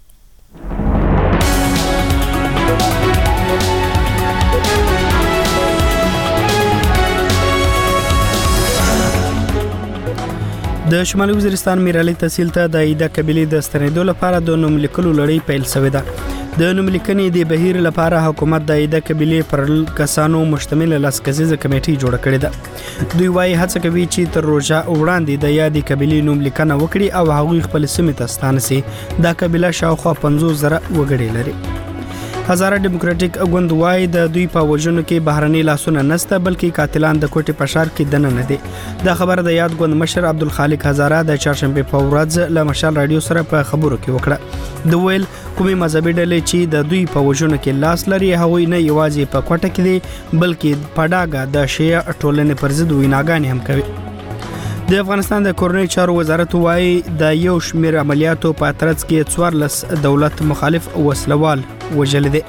د شمالي وزیرستان میرعلي تحصیل ته د ایدا قبيله د ستنېدو لپاره د نوم لیکلو لړۍ پیل شوې ده. د نوم لیکنې د بهیر لپاره حکومت د ایدا قبيله پر کسانو مشتمل لاسکزیزه کمیټي جوړ کړې ده. دوی وايي هڅه کوي چې تر روزه وړاندې د یادې قبيله نوم لیکنه وکړي او هغوی خپل سیمې ته ستانسي. دا قبيله شاوخوا 50,000 وګړي لري. هزاره ډیموکراټیک ګوند وايي د دوی په وژنو کې بهرني لاسونه نسته بلکې قاتلان د کوټې په شار کې دننه دي. دا خبره د یاد ګوند مشر عبدالخالق هزاره د چهارشنبه په ورځ له مشال رادیو سره په خبرو کې وکړه. د ویل کومي مذهبي ډلې چې د دوی په وژنو کې لاس لري هغوی نه یوازې په کوټه کې دي بلکې پډاګه د شیعه ټولنې پر ضد ویناګانې هم کوي. د افغانستان د کورنۍ چارو وزارت وايي د یو شمېر عملیاتو په ترڅ کې 14 دولت مخالف وسلوال وژل دي.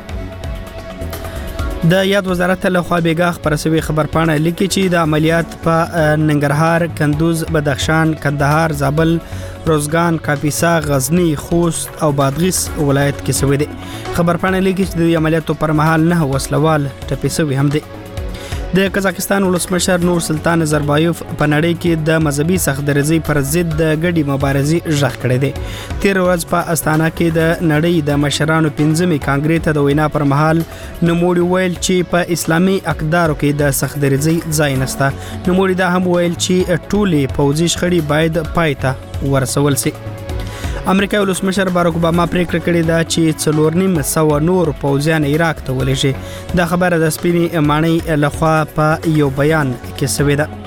د یاد وزارت له خوا بیګا خبرسوي خبرپاڼه لیکي چې د عملیات په ننګرهار، کندوز، بدخشان، کندهار، زابل، روزګان، کاپیسا، غزنی، خوست او بادغیس ولایت کې شوې دي. خبرپاڼه لیکي چې د عملیاتو پر مهال 9 وسلوال ټپي شوي هم دي. د قزاقستان ولسمشر نور سلطان نظربایوف په نړۍ کې د مذهبي سختدریزۍ پر ضد د ګډي مبارزې ژغ کړی دی. تیر ورځ په استانا کې د نړۍ د مشرانو 5مې کانګرې ته د وینا پر مهال نوموړي ویل چې په اسلامي اقدارو کې د سختدریزۍ ځای نشته. نوموړي دا هم ویل چې ټولې پوځي شخړې باید پای ته ورسول شي. امریکا ولسمشر باراک اوباما پریکړه کړې ده چې 4.5 نور پوځیان عراق ته ولېږي. دا خبره د سپینې ماڼۍ لخوا په یو بیان کې شوې ده.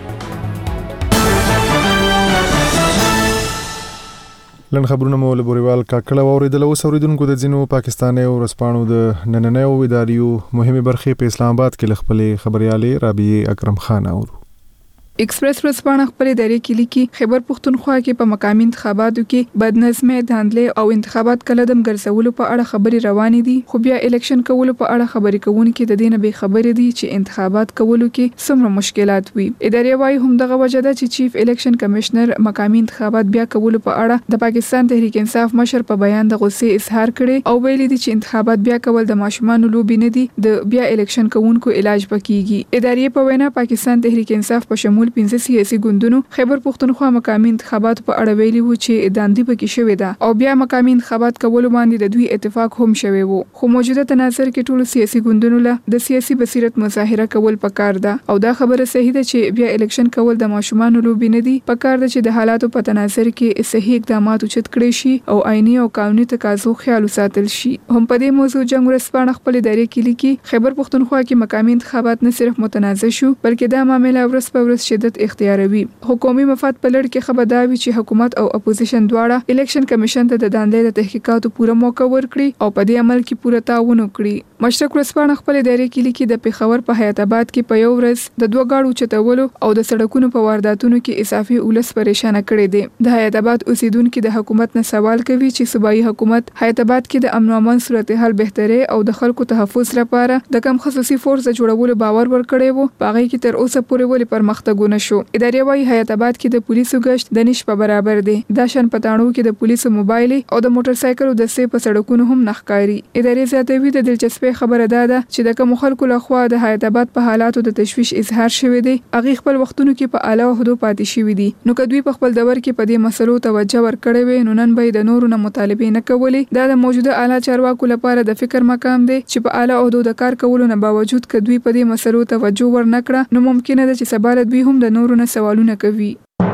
لن خبرونه مو له بوريوال کاکړه اوریدل او اوریدونکو د ځینو پاکستاني او رسپانو د نننیو اداریو مهمه برخې په اسلام آباد کې خپلې خبريالي رابعه اکرم خان اورو. ایکسپریس ورځپاڼه خپل ادارې کې لیکي خیبر پختونخوا کې په مقامي انتخاباتو کې بدنظمي، داندلې او انتخابات کلدم ګرځولو په اړه خبري روانې دي. خو بیا الیکشن کولو په اړه خبري کوونکي د دې نه به خبرې دي چې انتخابات کولو کې څومره مشکلات وي. ادارې وايي هم دغه وجه ده چې چیف الیکشن کمشنر مقامي انتخابات بیا کولو په اړه د پاکستان تحریک انصاف مشر په بیان د غصې اظهار کړي او ویلي دي چې انتخابات بیا کول د ماشومان لوبي نه دي، د بیا الیکشن کوونکو علاج پکېږي. ادارې په وینا پاکستان تحریک انصاف په شمول 15 سیاسي ګوندونو خیبر پختونخوا مقامي انتخابات په اړه ویلي وو چې داندې پکې شوې ده او بیا مقامي انتخابات کولو باندې د دوی اتفاق هم شوی وو. خو موجوده تناظر کې ټول سیاسي ګوندونو له د سیاسي بصیرت مظاهره کول پکار ده او دا خبره صحیح ده چې بیا الیکشن کول د ماشومان لوبي نه دي. پکار ده چې د حالاتو په تناظر کې صحیح اقدامات اوچت کړي شي او آئینی او قانوني تقاضو خیال وساتل شي. هم په دې موضوع جنگ ورسپانه خپل ادارې کې لیکي خیبر پختونخوا کې مقامي انتخابات نه صرف متنازع شو بلکې دا معاملې ورځ په ورځ شدت اختیاروي. حکومي مفاد په لړ کې خبر دا وی چې حکومت او اپوزیشن دواړه الیکشن کمیشن ته د داندې د تحقیقاتو پوره موقع ورکړي او په دې عمل کې پوره تعاون وکړي. مشرق ورځپاڼه خپل ادارې کې لیکي د پیښور په حیات آباد کې په یو ورځ د 2 غاړو چتولو او د سړکونو په وارداتونو کې اضافي ولس پریشان کړي دي. د حیات آباد اوسیدونکو د حکومت نه سوال کوي چې صوبایي حکومت حیات آباد کې د امن او امان صورتحال بهتري او د خلکو تحفظ لپاره د کم خصوصي فورس جوړولو باور ورکړي وو، باغې کې تر اوسه پورې ولې پرمختګونه شو. ادارې وايي حیات آباد کې د پولیسو گشت د نش په برابر دي. دا شان پټانو کې د پولیسو موبایل او د موټر سایکل د سې په سړکونو هم نخکاری. ادارې زیاتوي د دلچسپي خبره ده چې د کوم خلکو لخوا د حیات آباد په حالاتو د تشویش اظهار شوی دی هغه خپل وختونو کې په اعلی عہدو پاتې شوی دي. نو کدوې په خپل دور کې په دې مسلو توجه ورکړې وي نو نن به د نورو نه مطالبه نه کولې. دا د موجوده اعلی چارواکو لپاره د فکر مقام دی چې په اعلی عہدو د کار کولو نه باوجود کدوې په دې مسلو توجه ورنکړه نو ممکن ده چې سبا دوی هم د نورو نه سوالونه کوي.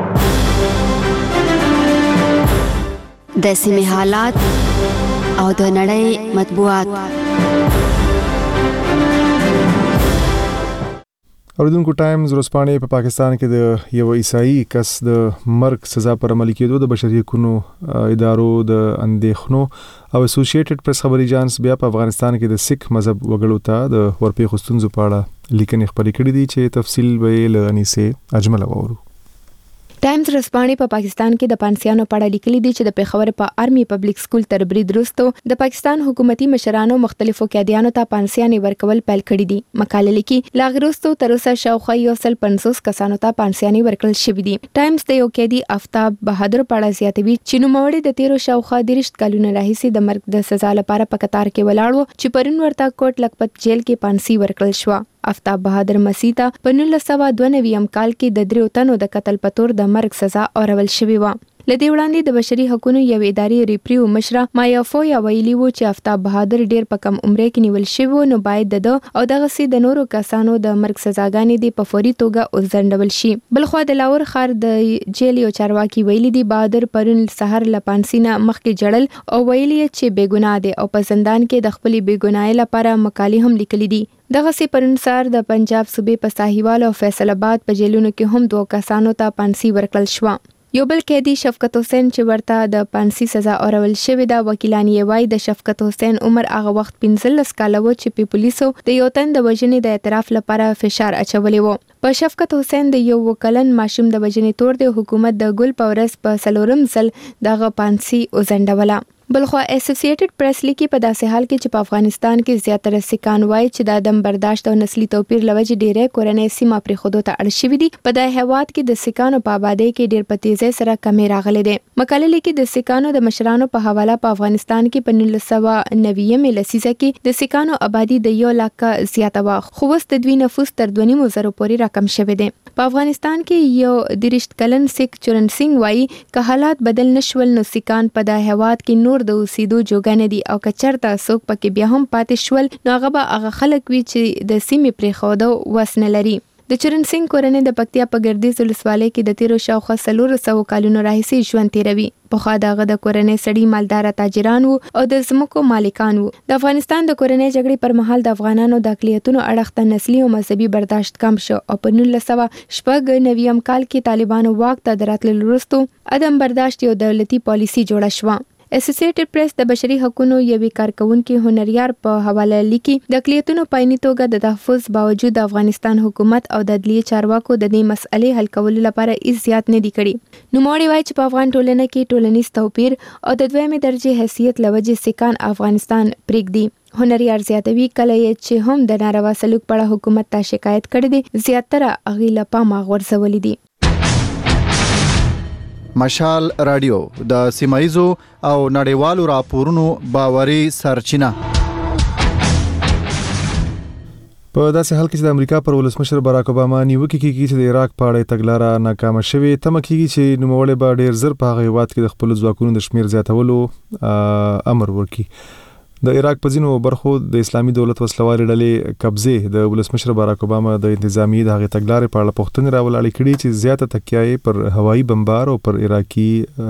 د سیمې حالات او د نړۍ مطبوعات. اوریدونکو ټایمز ورځپاڼې په پاکستان کې د یو عیسائی کس د مرګ سزا پر عملي کېدو د بشري حقوقو ادارو د اندېښنو او اسوسییټډ پریس خبري جانس بیا په افغانستان کې د سکھ مذهب وګړو ته د ورپېښو ستونزو په اړه لیکنې خپرې کړې دي چې تفصیل به له انیسه اجمل اورو. ټایمز رسپانې په پاکستان کې د پانسیانو په اړه لیکلي دي چې د پېښور په آرمي پبلک سکول تر برید وروسته د پاکستان حکومتي مشرانو مختلفو قیدیانو ته پانسیانې ورکول پیل کړي دي. مقاله لیکي لا غروستو تر اوسه شاوخوا 150 کسانو ته پانسیانې ورکړل شوې دي. ټایمز د یو قیدي آفتاب بهادر په اړه زیاتوي چې نوموړی د 13 شاوخوا 30 کلونو راهیسې د مرګ د سزا لپاره په قطار کې ولاړ و چې پرون ورته کوټ لکپت جیل کې پانسي ورکړل شو. آفتاب بهادر مسیح ته په 1992 کال کې د 3 تنو د قتل په تور د مرګ سزا اورول شوې و. لدې وړاندې د بشري حقوقو یو ادارې ریپریو مشره مایافو یا ویلي وو چې آفتاب بهادر ډیر په کم عمر کې نیول شوی نو باید د او دغه سي د نورو کسانو د مرګ سزاګانې د په فوري توګه وزندول شي. بلخو د لاور خار د جیل یو چارواکي ویلي دی بهادر پرون سحر لپانسینه مخکې جړل او ویلي چې بیګناه دی او په زندان کې د خپل بیګناه لپاره مقالې هم لیکلي دي. دغه سي پرون سار د پنجاب صوبې په ساحیوال او فیصل آباد په جیلونو کې هم 2 کسانو ته پانسي ورکړل شو. یو بل قیدی شفقت حسین چې ورته د پانسي سزا اورول شوې ده وکیلان یې وایي د شفقت حسین عمر هغه وخت 15 کاله و چې په پولیسو د یو تن د وژنې د اعتراف لپاره فشار اچولې و. په شفقت حسین د یو وکلن ماشوم د وژنې تور د حکومت د ګل پورس په سلورم ځل دغه پانسي وزندوله. بلخو اسوسییټډ پریس لیکي په داسې حال کې چې په افغانستان کې زیاتره سکان وایي چې د عدم برداشت او نسلي توپیر لوجې ډېرې کورنۍ سیمه پرې خودو ته اړ شوې دي. په دې هیواد کې د سکانو په آبادی کې ډېر په تیزی سره کمی راغلي دي. مقاله لیکي د سکانو د مشرانو په حواله په افغانستان کې په 1990 لسیزه کې د سکانو آبادی د 1 لک زیاته و خو اوس د دوی نفوس تر 2.5 پورې راکم شوی دی. په افغانستان کې یو 30 کلن سک چرن سنگ وایي که حالات بدل نشول نو سکان په دې هیواد کې نور د اوسېدو جوګه نه دي او کچرته څوک پکې بیا هم پاتې شول نو هغه به هغه خلک وي چې د سیمې پرېښودو وس نه لري. د چرن سنگ کورنۍ د پکتیا په ګردیز ولسوالۍ کې د 13 شاوخوا 400 کلونو راهیسې ژوند تیروي. پخوا دغه د کورنۍ سړي مالدار تاجران وو او د ځمکو مالکان وو. د افغانستان د کورنۍ جګړې پر مهال د افغانانو د اقلیتونو اړخ ته نسلي او مذهبي برداشت کم شو او په 1996 کال کې طالبانو واک ته دراتلو وروسته عدم برداشت یو دولتي پالیسي جوړه شوه. اسوسییټډ پریس د بشري حقوقو یوې کارکونکو هنریار په حواله لیکي د اقلیتونو پایني توګه د تحفظ باوجود د افغانستان حکومت او د عدلیه چارواکو د دې مسئلې حل کولو لپاره هیڅ زیات نه دي کړي. نوموړي وایي چې په افغان ټولنه کې ټولنیز توپیر او د دویمې درجه حیثیت لوجې سکان افغانستان پرېږدي. هنریار زیاتوي کله چې هم د ناروا سلوک په اړه حکومت ته شکایت کړي دي زیاتره هغې له پامه غورځولي دي. مشال رادیو د سیمایزو او نړیوالو راپورونو باوري سرچینه. په داسې حال کې چې د امریکا پر ولسمشر باراک اوباما نیوکه کوي چې د عراق په اړه تګلاره ناکامه شوې تمه کوي چې نوموړی به ډېر زر په هغه هیواد کې د خپل ځواکونو د شمیر زیاتولو امر وکړي. د عراق په ځینو برخو د اسلامي دولت وسلوالې ډلې قبضه د ولسمشر باراک اوباما د انتظامی د هغې تګلارې په اړه پوښتنې راولاړې کړي چې زیاته تکیه پر هوایي بمبار او پر عراقي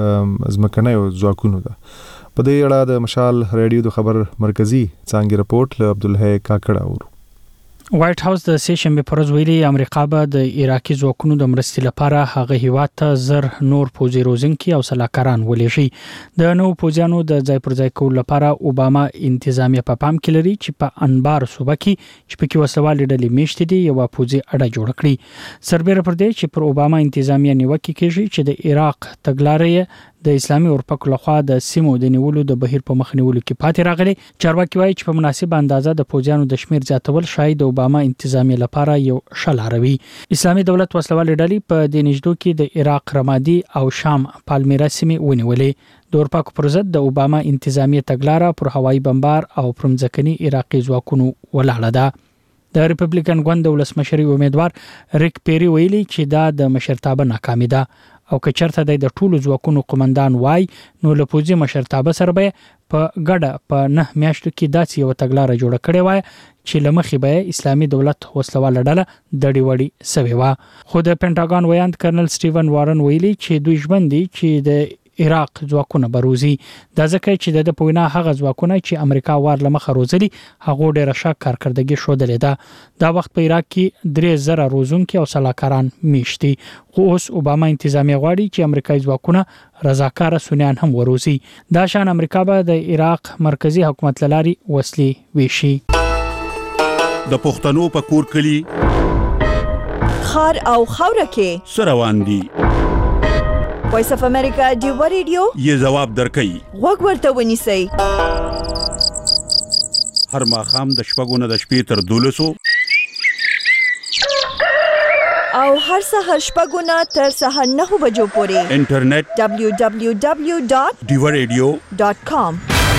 ځمکنیو ځواکونو ده. په دې اړه د مشال رادیو د خبر مرکزی څانګې رپورټ له عبدالحی کاکړه اورو. وایټ هاوس د سه شنبه پر ورځ ویلي امریکا به د عراقي ځواکونو د مرستې لپاره هغه هیواد ته زر نور پوځي روزونکي او سلاکاران ولېږي. د نو پوځیانو د ځای پر ځای کولو لپاره اوباما انتظامیه په پام کې لري چې په انبار صوبه کې چې پکې وسلوالې ډلې میشتې دي یو پوځي اډه جوړ کړي. سربېره پر دې چې پر اوباما انتظامیه نیوکه کوي چې د عراق تګلارې د اسلامي اورپکو لخوا د سیمو د نیولو د بهیر په مخ نیولو کې پاتې راغلي. چارواکي وایي چې په مناسبه اندازه د پوځیانو د شمیر زیاتول شاید د اوباما انتظامیه لپاره یو ښه لاره وي. اسلامي دولت وسلوالې ډلې په دې نږدو کې د عراق رمادي او شام پالمیرا سیمې ونیولې. د اورپکو پر ضد د اوباما انتظامیه تګلاره پر هوایي بمبار او پر ځمکني عراقي ځواکونو ولاړه ده. د ریپبلیکن ګوند د ولسمشري امیدوار ریک پیری ویلي چې دا د مشرتابه ناکامي ده او که چرته د ټولو ځواکونو قومندان وای نو له پوځي مشرتابه سره به په ګډه په 9 میاشتو کې داسې یو تګلاره جوړه کړې وای چې لمخې به اسلامي دولت وسلواله ډله دړي وړي سوي وا. خو د پینټاګون ویاند کرنل سټیون وارن ویلي چې دوی ژوند دي چې د عراق ځواکونه بروزي. دا ځکه چې د پوینا هغه ځواکونه چې امریکا وار لمخه روزلي هغه ډېر ښه کارکردګي شودلې ده. دا وخت په عراق کې 3000 روزونکي او سلاکاران میشتي. خو اوس اوباما انتظامیه غواړي چې امریکایي ځواکونه رضاکار سنیان هم وروزي. دا شان امریکا به د عراق مرکزی حکومت لاري وسلې ویشي. د پښتنو په کور کلی خار او خوره کې سروان دي وایس اف امریکا ډیو ریډیو یې جواب درکړي. غوږ ورته ونیسئ. هر ماښام د 6 نه د شپې تر 12 او هر سحر 6 نه تر سحر 9 بجو پورې انټرنیټ www.diwaradio.com.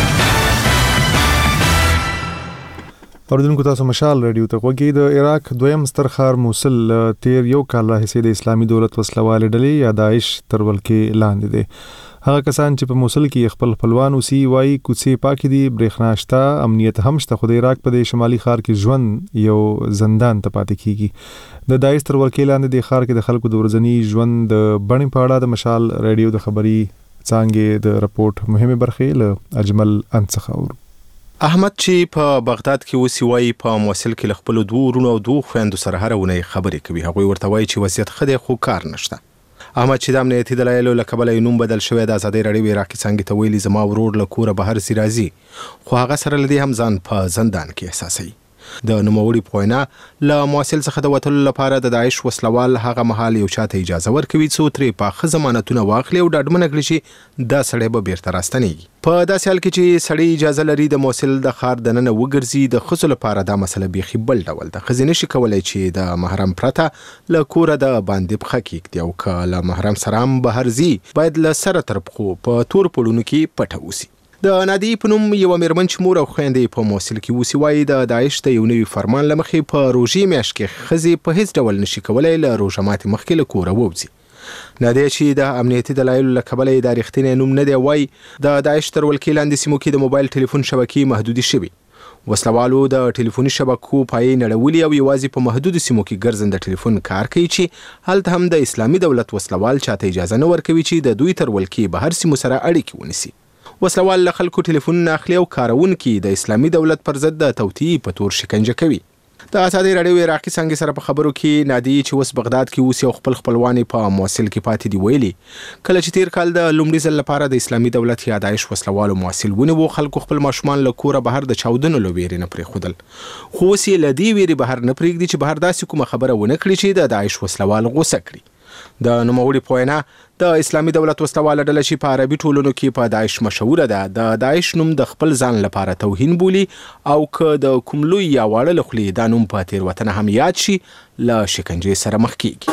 اوردونکو تاسو مشال رادیو ته وګورئ. د عراق دویم ستر ښار موصل تیر یو کال راهیسې د اسلامي دولت وسلوال ډلې یا داعش تر ولکې لاندې دي. هغه کسان چې په موصل کې خپل خپلوان اوسي وایي کوڅې پاکې دي، برېښنا شته، امنیت هم شته، خو د عراق په شمالي ښار کې ژوند یو زندان ته پاتې کیږي. د داعش تر ولکې لاندې د ښار کې د خلکو د ورځني ژوند د بڼې په اړه د مشال رادیو د خبري څانګې د رپورټ مهمه برخې له اجمل انڅخه اورو. احمد چې په بغداد کې اوسي وایي په موصل کې خپل 2 ورونو او 2 خويندو سره هر ونه خبرې کوي. هغه ورته وایي چې وضعیت خدای خو کار نشته. احمد چې د امنیتي دلایلو له کبله نوم بدل شوی د آزادۍ رادیو عراقي څنګه ته ویلي زما ورور له کوره بهر سي راځي، خو هغه سره لدی هم ځان په زندان کې احساسوي. د نوموړي په وینا له موصل څخه د وټلو لپاره د داعش وسلوال هغه مهال یو چاته اجازه ورکوي څو ترې په ضمانتونه واخلي او ډاډمنه کړي چې دا سړی به بیرته راستنیږي. په داسې حال کې چې سړی اجازه لري د موصل د ښار دننه وګرځي، د ښځو لپاره دا مسله بیخي بل ډول ده. ښځې نشي کولی چې د محرم پرته له کوره د باندې پښه کېږدي او که له محرم سره هم بهر ځي باید له سره تر پښو په تور پوړونو کې پټه اوسي. د نادی په نوم یو میرمن چې مور او خويندې په موصل کې اوسي وایي د داعش د یو نوي فرمان لمخې په روژې میاشت کې ښځې په هیڅ ډول نشي کولای له روژه ماتې مخکې له کوره ووځي. نادی چې د امنیتي دلایلو له کبله یې د رښتینی نوم نه دی وایي د داعش تر ولکې لاندې سیمو کې د موبایل ټلیفون شبکې محدودې شوي. وسلوالو د ټلیفوني شبکو پای نړولې او یوازې په محدودو سیمو کې ګرځنده ټلیفون کار کوي چې هلته هم د اسلامي دولت وسلوال چاته اجازه نه ورکوي چې د دوی تر ولکې بهر سیمو سره اړیکې ونیسي. وسلوال له خلکو ټلیفونونه اخلي او کارونکي د اسلامي دولت پر ضد د توطئې په تور شکنجه کوي. د آزادۍ رادیو عراقي څنګه سره په خبرو کې نادی چې اوس بغداد کې اوسي او خپل خپلوان په موصل کې پاتې دی ویلي کله چې تیر کال د لومړي ځل لپاره د اسلامي دولت یا داعش وسلوالو موصل ونیو، خلکو خپل ماشومان له کوره بهر د چاودنو له ویرې نه پرېښودل، خو اوس یې له دې ویرې بهر نه پرېږدي چې بهر داسې کومه خبره ونه کړي چې د داعش وسلوال غوسه کړي. د نوموړي په وینا د اسلامي دولت وسلواله ډله چې په عربي ټولنو کې په داعش مشهوره ده د داعش نوم د خپل ځان لپاره توهین بولي او که د کوم لوی یا واړه له خولې دا نوم په تېروتنه هم یاد شي له شکنجې سره مخ کیږي.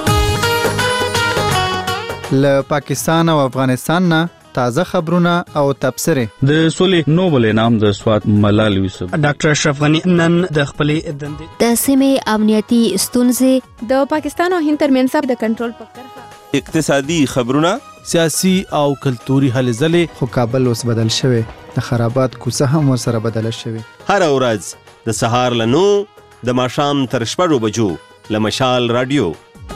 له پاکستان او افغانستان نه تازه خبرونه او تبصره. د سولې نوبل انعام د سواد ملال یوسف ډاکټر اشرف غنی نن د خپلې دندې د سیمې امنیتي ستونزې د پاکستان او هند ترمنځ د کنټرول په کرښه اقتصادي خبرونه، سیاسي او کلتوري هلې ځلې. خو کابل اوس بدل شوی، د خرابات کوڅه هم ورسره بدله شوی. هر ورځ د سهار له 9 د ماښام تر 6 بجو له مشال رادیو.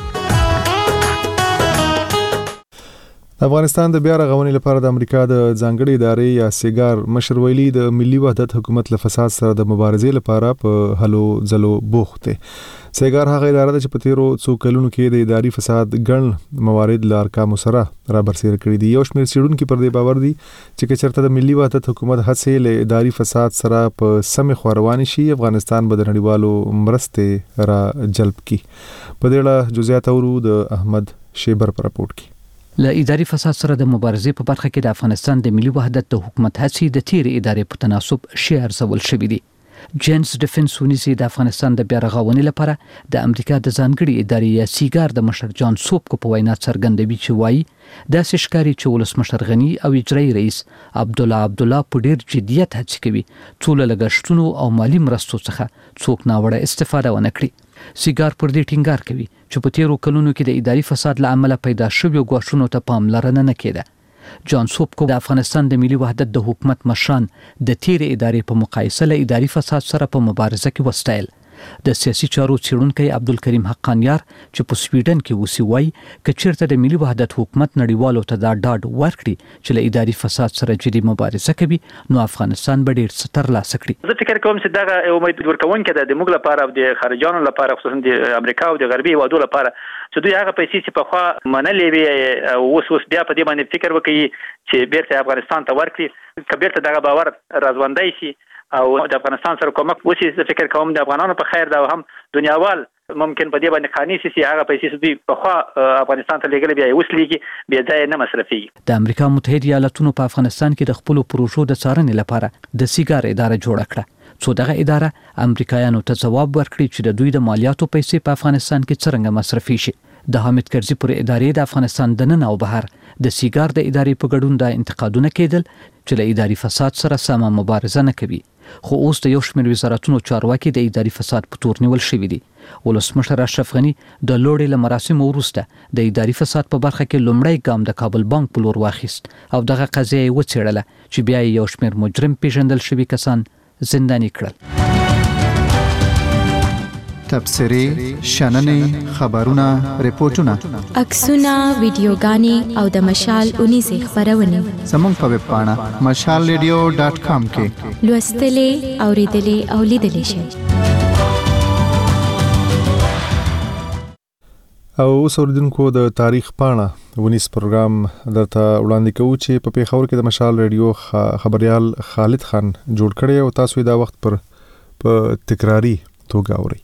افغانستان د بیا رغونې لپاره د امریکا د ځانګړي ادارې یا سیګار مشر ویلي د ملي وحدت حکومت له فساد سره د مبارزې لپاره په هلو ځلو بوخت دی. سیګار هغه اداره ده چې په تیرو څو کلونو کې د اداري فساد ګڼ موارد له ارقامو سره را برسېره کړي دي. یو شمېر څېړونکي پر دې باور دي چې که چېرته د ملي وحدت حکومت هڅې له اداري فساد سره په سمې خوا روانې شي، افغانستان به د نړیوالو مرستې را جلب کړي. په دې اړه جزئیات اورو د احمد شیبر په راپورټ کې. له اداري فساد سره د مبارزې په برخه کې د افغانستان د ملي وحدت د حکومت هڅې د تیرې ادارې په تناسب ښه ارزول شوې دي. جینز ډیفنس ونیسي د افغانستان د بیا رغونې لپاره د امریکا د ځانګړي ادارې یا سیګار د مشر جان سوبکو په وینا څرګندوي چې وایي داسې ښکاري چې ولسمشر غني او اجرایي رئیس عبدالله په ډیر جدیت هڅې کوي څو له لګښتونو او مالی مرستو څخه څوک ناوړه استفاده ونه کړي. سیګار پر دې ټینګار کوي چې په تیرو کلونو کې د اداري فساد له امله پیدا شویو ګواښونو ته پاملرنه نه کېده. جان سوبکو د افغانستان د ملي وحدت د حکومت مشران د تیرې ادارې په مقایسه له اداري فساد سره په مبارزه کې وستایل. د سیاسي چارو څېړونکی عبدالکریم حقانیار چې په سویډن کې اوسي وایي که چېرته د ملي وحدت حکومت نړیوالو ته دا ډاډ ورکړي چې له اداري فساد سره جدي مبارزه کوي نو افغانستان به ډېر څه ترلاسه کړي. زه فکر کوم چې دغه امید ورکوونکی ده د موږ لپاره او د خارجانو لپاره، خصوصا د امریکا او د غربي هېوادو لپاره چې دوی هغه پیسې چې پخوا منلې وي اوس بیا په دې باندې فکر وکړي چې بیرته افغانستان ته ورکړي، که بیرته دغه باور راژوندی شي او د افغانستان سره کومک وشي. زه فکر کوم د افغانانو په خیر ده او هم دنیاوال ممکن په دې باندې قانوني سي هغه پیسې دوی په خوا افغانستان ته لګل بیا وسلیږي بیا ځای نه مصرفي. د امریکا متحده ایالاتونو په افغانستان کې د خپل پروژو د څارنې لپاره د سیګار اداره جوړه کړه. څو دغه اداره امریکایانو ته ځواب ورکړي چې د دوی د مالیاتو پیسې په افغانستان کې څنګه مصرفي شي. د حامد کرزي پر ادارې د افغانستان د نن او بهر د سیګار د ادارې په ګډون د انتقادونه کېدل چې له اداري فساد سره سمه مبارزه نه کوي. خو اوس د یو شمېر وزارتونو چارواکي د اداري فساد په تور نیول شوي دي. ولسمشر اشرف غني د لوړې له مراسمو وروسته د اداري فساد په برخه کې لومړی ګام د کابل بانک په لور واخیست او دغه قضیه یې وڅېړله چې بیا یو شمېر مجرم پیژندل شوي کسان زنداني کړل. تبصرې، شننې، خبرونه، ریپورتونه، عکسونه، ویډیوګانې او د مشال 19 خبرونه زموږ په ویب پاڼه mashalradio.com کې لوستلې، اوریدلې او لیدلې شئ. او اوس اوریدونکو د تاریخ پاڼه ونیس پروګرام درته وړاندې کوو چې په پیښور کې د مشال ریډیو خبريال خالد خان جوړ کړی او تاسو دا وخت په تکراری توګه اورئ.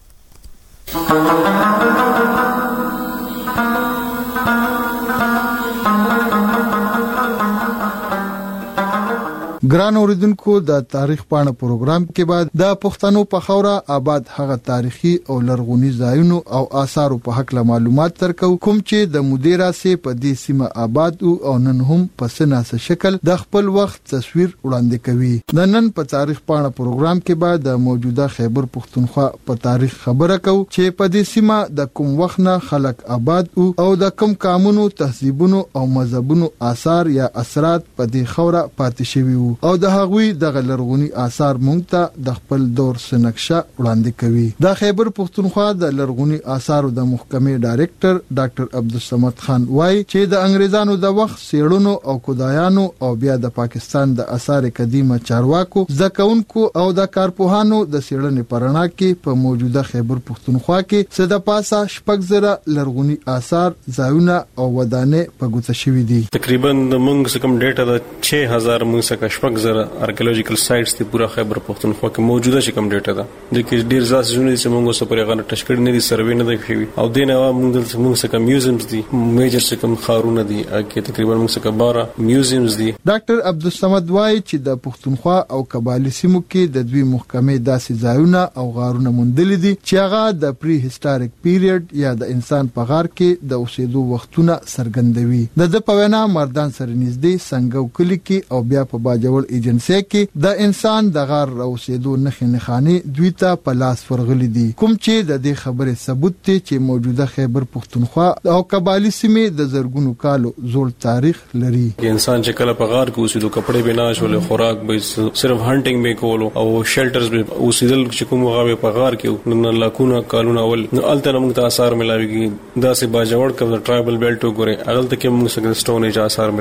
ګران اوریدونکو د تاریخ پاڼه پروګرام کې بعد د پښتنو په خوره آباد هغه تاریخي او لرغونی ځایونو او آثارو په حق له معلومات ترکو کوم چې د مدیره سي په دې سیمه آباد او نن هم په سناسه شکل د خپل وخت تصویر وړاندې کوي. د نن په تاریخ پاڼه پروګرام کې بعد د موجوده خیبر پښتونخوا په تاریخ خبره کو چې په دې سیمه د کوم وخت نه خلک آباد او د کوم قانونو تهذیبونو او مذهبونو آثار یا اثرات په دې خوره پاتې شوي وو او د هغوی د لرغونی آثار مونږ ته د خپل دور سنکشه وړاندې کوي. د خیبر پښتونخوا د لرغونی آثارو د محکمې ډایریکټر ډاکټر عبدالصمد خان وایي چې د انګریزانو د وخت سیړونو او کودایانو او بیا د پاکستان د آثار قدیمه چارواکو زکونکو او د کارپوهانو د سیړنې پرانا کې په موجوده خیبر پښتونخوا کې صد پاسه شپږ زره لرغونی آثار ځایونه او ودانې په ګوته شوي دي. تقریبا موږ کوم ډیټا د 6000 موږ څخه زره آرکیولوژیکل سایټس دی پورا خیبر پښتونخوا کې موجوده چې کوم ډیټا ده د کې ډیر ځاس ژوند چې موږ سره پرې غن ټشکړ نه دي سروې نه دی شوی او دینه موږ څخه میوزیمز دي میجر څخه کوم خارونه دي کې تقریبا موږ څخه 12 میوزیمز دي. ډاکټر عبدالصمد وایي چې د پښتونخوا او قبایلی سیمو کې د دوی محکمې داسې ځایونه او غارونه موندل دي چې هغه د پری هیستوریک پیریډ یا د انسان په غار کې د اوسېدو وختونه څرګندوي. د پوینا مردان سره نږدې سنگو کلی کې او بیا په باجوړ ایجنسی کې د انسان د غار اوسېدو نخې نخانه دوی ته په لاس ورغلي دي کوم چې د دې خبره ثبوت دی چې موجوده خیبر پښتونخوا او قبایلی سیمې د زرګونو کالو زوړ تاریخ لري. انسان چې کله په غار کې اوسېدو کپڑے بنا شول خوراک به صرف هانټینګ به کولو او شیلټرز به اوسېدل چې کوم غاوي په غار کې نن لاکونه کالونه اول الته موږ ته آثار ملاويږي داسې باجوړ کوم ټرایبل بیلټ وګوره اغل ته کې موږ څنګه سټون ایج آثار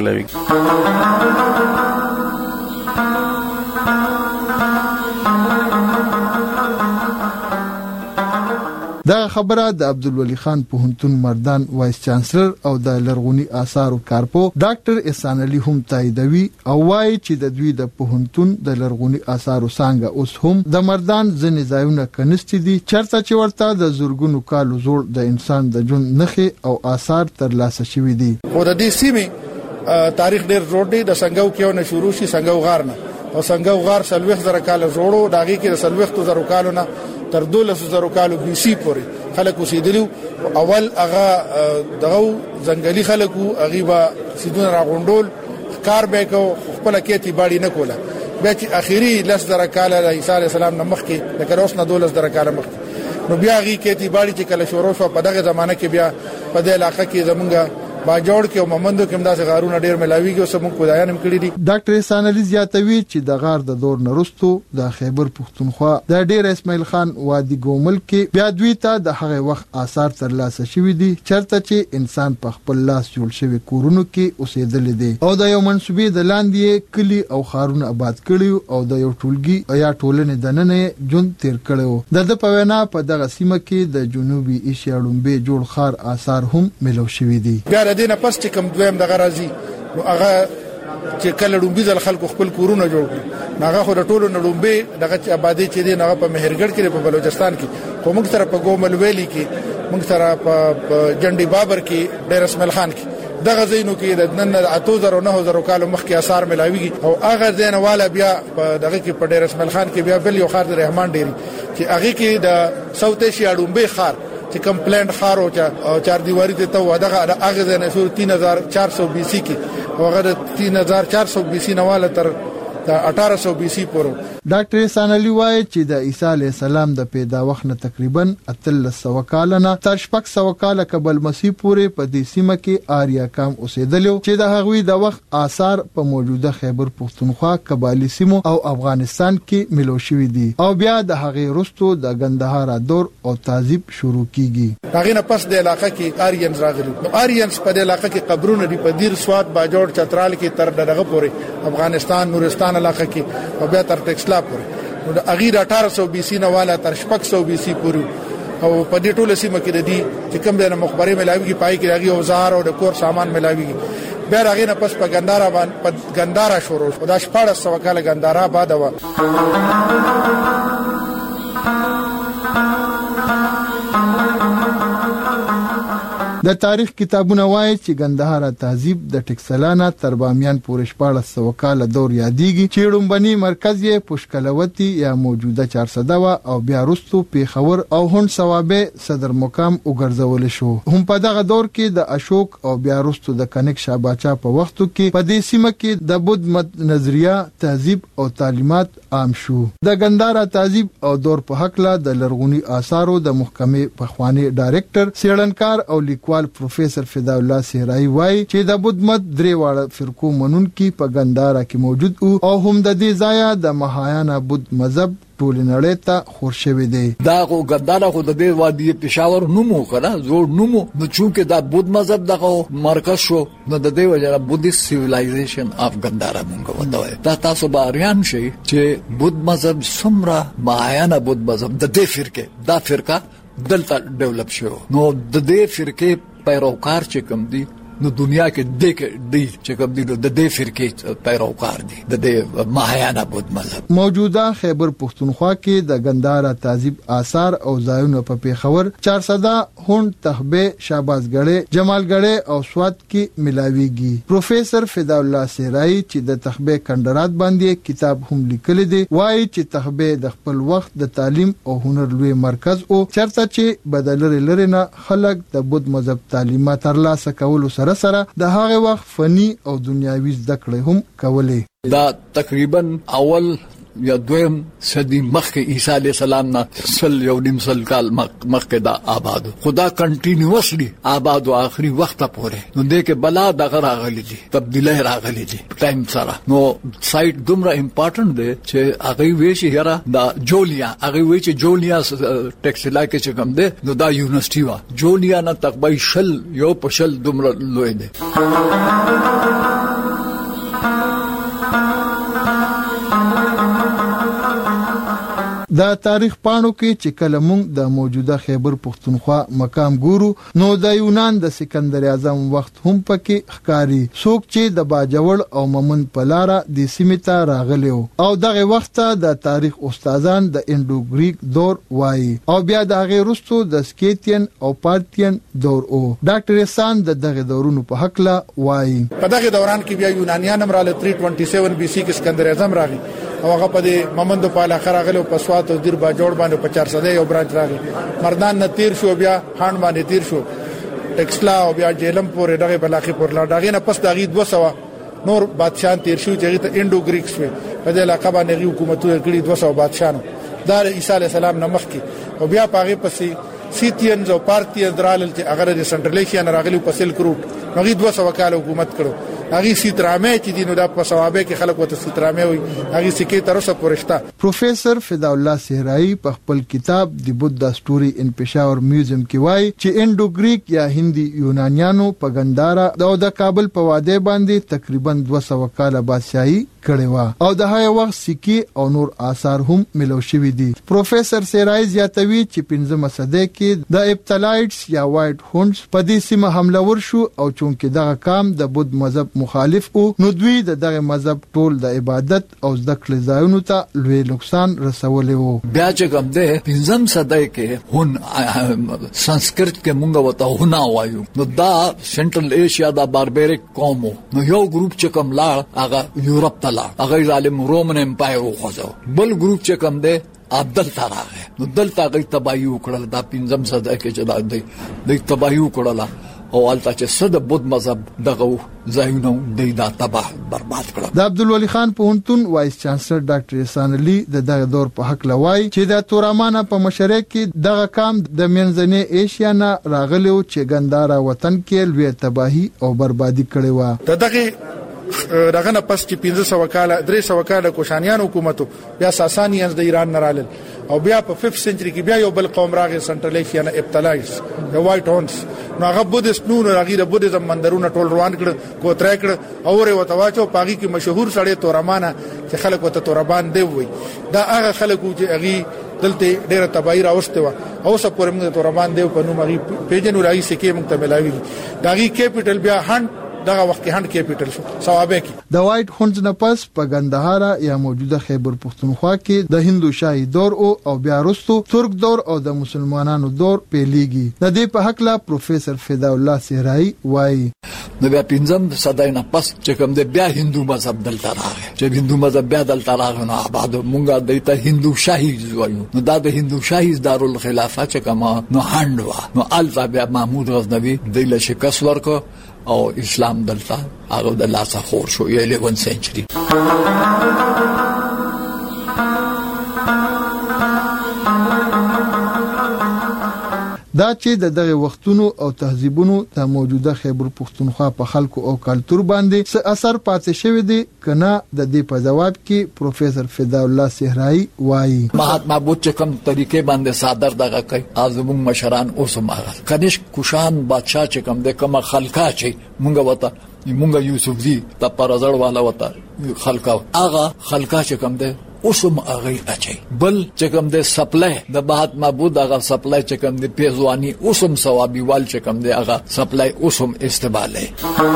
ملاويږي. دا خبره د عبدالولي خان پوهنتون مردان وایس چانسلر او د لرغونی آثارو کارپو ډاکټر احسان علي هم تاییدوي او وایي چې د دوی د پوهنتون د لرغونی آثارو څنګه اوس هم د مردان ځنې ځایونه کنيستي دي چرته چې ورته د زورګونو کالو زوړ د انسان د جون نخې او آثار ترلاسه شوي دي. او د دې سیمې تاریخ ډېر زوړ دی. د سنگو کې نه شروع شي سنگو غار نه او سنگو غار 30 کال جوړو داږي کې د 30 کالو نه تر 1200 کالو بي سي پورې خلک اوسېدلو. اول هغه دغه ځنګلي خلکو هغه سیدونه راغونډول کار به کو خپل کېتی باړي نه کوله بیا چې اخیری 10 کال عیسی علی السلام نه مخکې د کروس نه 12 کال مخکې نو بیا هغه کېتی باړي چې کله شروع شو په دغه زمانہ کې بیا په دې علاقې کې زمونږ باجوړ کې او ممندو کې همداسې غارونه ډېر ملاويږي او سمون کودایان هم کړی دي. ډاکټر احسان علي زیاتوي چې د غار د دور نرستو د خیبر پښتونخوا د ډېر اسماعیل خان وادي ګومل کې بیا دوی ته د هغه وخت آثار ترلاسه شوي دي چرته چې انسان په خپل لاس جوړ شوی کورونو کې اوسېدل دي او د یو منسوبې د لاندې کلی او خارونه آباد کړي او د یو ټولګي یا ټولنې د نننې جون تیر کړو. د پوینا په دغه سیمه کې د جنوبي ایشیا لومبي جوړ خار آثار هم ملو شوي دي. دینه پس چې کوم دویم دغه راځي نو هغه چې کله ډومبي ځل خلکو خپل کورونه جوړ کړي هغه خو د ټولو نډومبي دغه آبادی چې دی هغه په مهرګړ کې په بلوچستان کې خو موږ سره په ګومل ویلي کې موږ سره په جنډي بابر کې ډیر اسماعیل خان کې دغه زینو کې د نن 8000 9000 کال مخکې آثار ملاويږي او هغه زینواله بیا په دغه کې په ډیر اسماعیل خان کې بیا بل یو خار د رحمان ډيري چې هغه کې د ساوث ایشیا ډومبي خار چې کمپلینټ خار او چار دیواری ته ودغه هغه زینه شو 3400 بي سي کې هغه د 3400 بي سي نواله تر 1800 بي سي پورې ډاکټر احسان علي وایي چې د عیسی علی السلام د پیدا وخت نه تقریبا 300 کال نه تر 600 کال قبل مسیح پورې په دې سیمه کې آریا قوم اوسېدل چې د هغوی د وخت آثار په موجوده خیبر پختونخوا قبایلی سیمو او افغانستان کې ملو شوی دي او بیا د هغې رستو د ګندهارا دور او تهذیب شروع کیږي هغه نه پس د علاقې کې آریانز راغلي نو آریانز په د علاقې کې قبرونه دي په دیر سواد باجوړ چترال کې تر دغه پورې افغانستان نورستان علاقې کې او بیا تر ټکسلا پورې نو د اغیر 1800 بي سي نه والا تر 600 بي سي پورې او په دې ټوله سیمه کې د دې چې کوم د مخبري ملاويږي پای کې راغي اوزار او د کور سامان ملاويږي بیا راغی نه پس په ګندارا باندې ګندارا شروع شو دا 1400 کال ګندارا آباد و د تاریخ کتابونه وایي چې ګندهارا تهذیب د ټکسلانا تر بامیان پورې 1400 کال دور یادېږي چې لومبني مرکز یې پشکلوتی یا موجوده 400 او بیا وروسته پیښور او هون صوابه صدر مقام وګرځول شو هم په دغه دور کې د اشوک او بیا وروسته د کنیک شاه باچا په وختو کې په دې سیمه کې د بود مت نظریه تهذیب او تعلیمات عام شو د ګندهارا تهذیب او دور په حق لا د لرغونی آثارو د محکمې پخوانی ډایرکټر سیړنکار او لیکوال پروفیسور فدا الله سهرایی وایي چې د بود مت درې واړه فرقو منونکي په ګندهارا کې موجود او هم د دې ځای د مهایانا بود مذهب ټول نړۍ ته خور شوی دی دا خو ګندهارا خو د دې وادي پېښور نومو کړه زوړ نومو نو چې دا بود مذهب دغه مرکز شو نو د دې وجه بودیست سیویلایزیشن اف ګندهارا مونږ وته دا تاسو باریان شي چې بود مذهب سمرا مهایانا بود مذهب د دې فرقه دا فرقه دلته ډیولپ شو نو د دې فرقې پیروکار چې کوم دي نو دنیا کې د چې کوم دي د دې فرقې پیروکار دي د دې مهایانا بود مذهب موجوده خیبر پختونخوا کې د ګندهارا تهذیب آثار او ځایونه په پیښور 400 هون تخبه شاباسګړې جمالګړې او سواد کې ملاويږي پروفیسور فدا الله سهرایی چې د تخبه کندرات باندې کتاب هم لیکل دي وایي چې تخبه د خپل وخت د تعلیم او هنر لوی مرکز او چرته چې بدلر لرنه خلک د بود مذهب تعلیمات ترلاسه کول سره د هغه وخت فني او دنیاوي زده کړې هم کولې دا تقریبا اول یا دویم صدی مخکې عیسی علی السلام نه یو نیم سل کال مخکې دا آباد خدا کنټینیوسلی آباد او آخري وخت پورې نو دې کې بلا دغه راغلي دي تبدیلی راغلي دي ټایم سره نو سایت دومره امپورټنت دی چې هغه وی شي یاره دا جولیا هغه وی چې جولیا ټیکسلا کې چې کوم دی نو دا یونیورسيټي وا جولیا نه تقریبا شل یو په شل دومره لوی دی د تاریخ پاڼو کې چې کله موږ د موجوده خیبر پختونخوا مقام ګورو نو د یونان د سکندر اعظم وخت هم پکې ښکاری څوک چې د باجوړ او ممن پلاره د سیمه ته راغلی او دغه وخت د تاریخ استادان د انډو گریک دور وایي او بیا د هغه وروسته د سکیتین او پارتین دور او ډاکټر احسان دغه دورونو په حق لا وایي په دغه دوران کې بیا یونانیان امراله 327 بي سي کې سکندر اعظم راغی او هغه په دې ممند په علاقه راغلی په سوات او دیر با جوړ باندې په 400 یو برانچ راغی مردان نه تیر شو بیا خان باندې تیر شو ټکسلا او بیا جیلم پورې دغه بلاخي پر لا دغه نه پس دغه 200 نور بادشاہان تیر شو چې ته انډو گریکس په دې علاقه باندې حکومتونه کړی 200 بادشاہانو دا عیسی علی السلام نه مخکې او بیا پاغه پسې سیتینز او پارتیز درال چې هغه د سنټرل ایشیا نه راغلی په سلک روټ هغه 200 کال حکومت کړو هغه سیترامه چې دینو د پسوابه کې خلک وته سیترامه وي هغه سکه تر اوسه پورشتا پروفیسور فدا الله سهرایی په خپل کتاب دی بودا سټوري ان پېښور میوزیم کې وایي چې انډو گریک یا هندي یونانیانو په ګندهارا د کابل په واده باندې تقریبا 200 کال بادشاہي کړي و او د هغه وخت سکي او نور آثار هم ملو شوي دي. پروفیسور سیرای زیاتوي چې 15مه صدۍ کې د اپتلایټس یا وایټ هونډز په دې سیمه حمله ور شو او چونکې دغه کام د بود مذهب مخالف او نو دوی دغه مذهب ټول د عبادت او زده کړې ځایونو ته لوی نقصان رسولې وو. بیا چې کوم ده 15 صدۍ کې هون سنسکرت کې مونږ وته هونا وایو نو دا سنټرل ایشیا دا باربریک قوم نو یو ګروپ چې کوم لاړ هغه یورپ ته لاړ هغه ظالم رومن امپایر وخوځو بل ګروپ چې کوم ده عبدل تراغه نو دلته غي تباہی وکړل دا 15 صدۍ کې چې دا د تباہی وکړل او البته چې صد بود مذهب دغه ځایونه د تباہ برباد کړل. د عبدالولي خان پوهنتون وایس چانسلر ډاکټر احسان علي دغه دور په حق لوي چې د تورامانه په مشرق کې دغه کام د منځنۍ ایشیا نه راغلی چې ګندارا وطن کې لوی تباہی او بربادي کړې و. دغه نه پس چې 1500 کاله 300 کاله کوشانیان حکومتو بیا ساسانیانز د ایران نه رالل او بیا په 5th سنچري کې بیا یو بل قوم راغی سنټرل ایشیا نه اپتلایټس د وایټ هونډز نو هغه بودیست نو راغی د بودیزم مندرونه ټول روان کړ کو تر کړ او ور وته واچو پاغي کې مشهور سړی تورمانه چې خلک وته توربان دی وای دا هغه خلکو چې اغي دلته ډیره تباہی راوسته و او سب پرې موږ توربان دی په نوم اغي پیجن ولای سکه موږ ته ملاوي داغي کیپټل بیا هند دغه وخت کې هند کیپټل شو ثوابه کې د وایټ هونډز نه پس په ګندهارا یا موجوده خیبر پختونخوا کې د هندو شاهي دور او بیا وروسته ترک دور او د مسلمانانو دور پیلېږي. د دې په حق لا پروفیسور فدا الله سهرای وایي نو بیا 15 صدۍ نه پس چې کوم د بیا هندو مذهب دلته راغی چې هندو مذهب بیا دلته راغی نو آباد مونږه دایته هندو شاهي وایو نو دا د هندو شاهي دارالخلافه چې کوم نو هند وا نو البته بیا محمود غزنوی دله شکست ورکو او اسلام دلته هغه د لاسه خور شو 11 سنچري. دا چې دغه وختونو او تهذیبونو د موجوده خیبر پختونخوا په خلکو او کلچر باندې څه اثر پاتې شوی دی کنه د دې په جواب کې پروفیسور فدا الله سهرای وایي مهاتما بودھ چې کوم طریقې باندې صادر دغه کوي ازمون مشران اوس ماغه کنيشک کوشان بادشاہ چې کوم د کوم خلقا چې مونږ وته مونږ یوسف دی ته پرزړ والا وته خلقا هغه خلقا چې کوم د اوسم اغه اچي بل چې کوم د سپلای د مهاتما بودھ هغه سپلای چې کوم د پیزوانی اوسم ثوابي وال چې کوم د هغه سپلای اوسم استعمالي.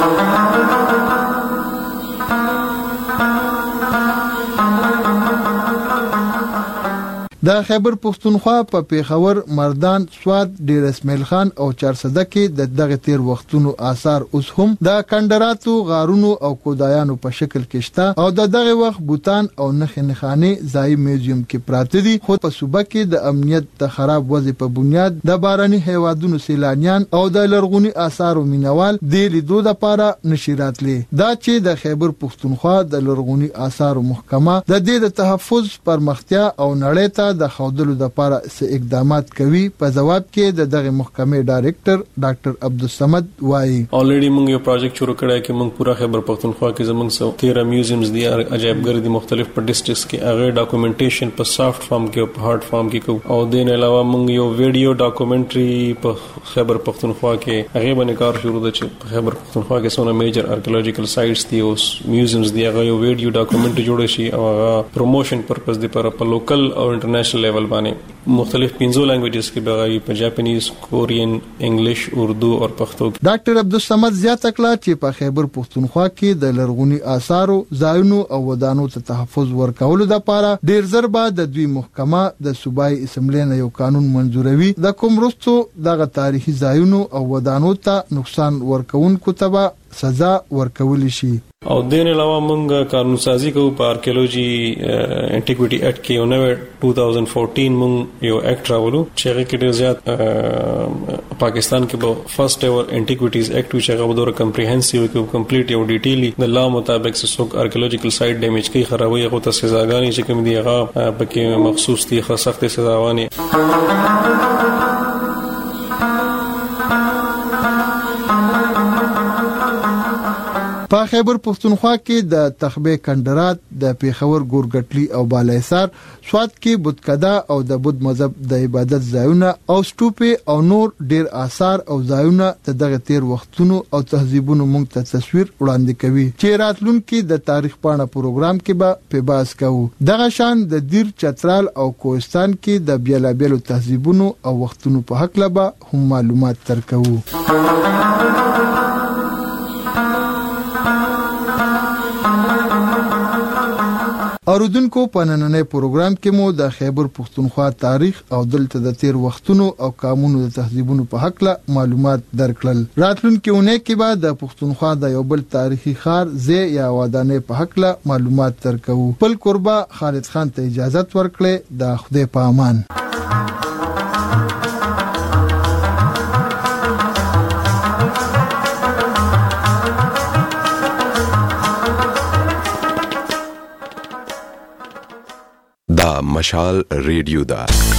د خیبر پختونخوا په پیښور مردان سواد ډیر اسماعیل خان او چارسده کې دغه تیر وختونو آثار اوس هم د کندراتو غارونو او کودایانو په شکل کې شته او دغه وخت بوتان او نخنخانه ځای میوزیم کې پراته دي. خو په صوبه کې د امنیت د خراب وضع په بنیاد د باراني هیوادونو سیلانیان او د لرغونی آثارو مینوال د لیدو لپاره نشراتلي. دا چې د خیبر پختونخوا د لرغونی آثارو محکمه د دې د تحفظ پرمختیا او نړۍ ته د خودلو د لپاره اقدامات کوي. په جواب کې دغه محکمې ډایریکټر ډاکټر عبدالصمد وایي الریډي موږ یو پروجیکټ شروع کړی چې موږ پورا خیبر پختونخوا کې زموږ 13 میوزیمز دي عجایبګر دي مختلف په ډیسټرکټس کې هغه ډاکومېنټیشن په سافټ فارم کې او په هارد فارم کې کوو او دین علاوه موږ یو ویډیو ډاکومېنټري په خیبر پختونخوا کې هغه باندې کار شروع ده چې په خیبر پختونخوا کې څونه میجر آرکیولوژیکل سایټس دي او میوزیمز دي هغه یو ویډیو ډاکومېنټري جوړ شي او هغه پروموشن پرپز دی پر په لوکل او انټرنیشنل لیول باندې مختلف 15 لانګویجز کې به په جاپانیز کورین انګلیش اردو او پښتو. ډاکټر عبدالصمد زیاته کړه چې په خیبر پختونخوا کې د لرغونی آثارو ځایونو او ودانو ته تحفظ ورکولو لپاره ډیر زر بعد د دوی محکمه د صوبایي اسمبلی نه یو قانون منزوروي د کوم رستو دغه تاریخي ځایونو او ودانو ته نقصان ورکوونکو ته سزا ورکول شي. او دین علاوه موږ قانون سازي کوو په آرکیولوژي انټیکویټي اکټ کې یو نوې 2014 موږ یو اکټ راولو چې هغه کې ډېر زیات پاکستان کې به فرست ایور انټیکویټیز اکټ چې هغه ډېر کمپریهنسیو کې کمپلیټ یو ډیټیلی د لا مطابق څوک آرکیولوژیکل سایټ ډیمیج کوي خرابوي هغه ته سزاګانې چې کوم دي هغه پکې مخصوص دي سخت سزاوانې. په خیبر پښتونخوا کې د تخبه کندرات د پیښور ګورګټلی او بالایسار سواد کې بودکدا او د بود مذهب د عبادت ځایونه او سټوپه او نور ډیر آثار او ځایونه د دغه تیر وختونو او تهذیبونو موږ ته تصویر وړاندې کوي چې راتلونکي د تاریخ پاڼه پروګرام کې به په باس کوو. دغه شان د دیر چترال او کوهستان کې د بیلابیلو تهذیبونو او وختونو په حق لبه هم معلومات ترکوو. اوردونکو په نننۍ پروګرام کې مو د خیبر پښتونخوا تاریخ او دلته د تیر وختونو او قانونو د تهذیبونو په حق له معلومات درکړل. راتلونکي اونۍ کې به د پښتونخوا د یو بل تاریخي ښار زی یا ودانۍ په حق له معلومات درکوو. بل قربا خالد خان ته اجازه ورکړي. د خدای په امان. دا مشال ریډیو دا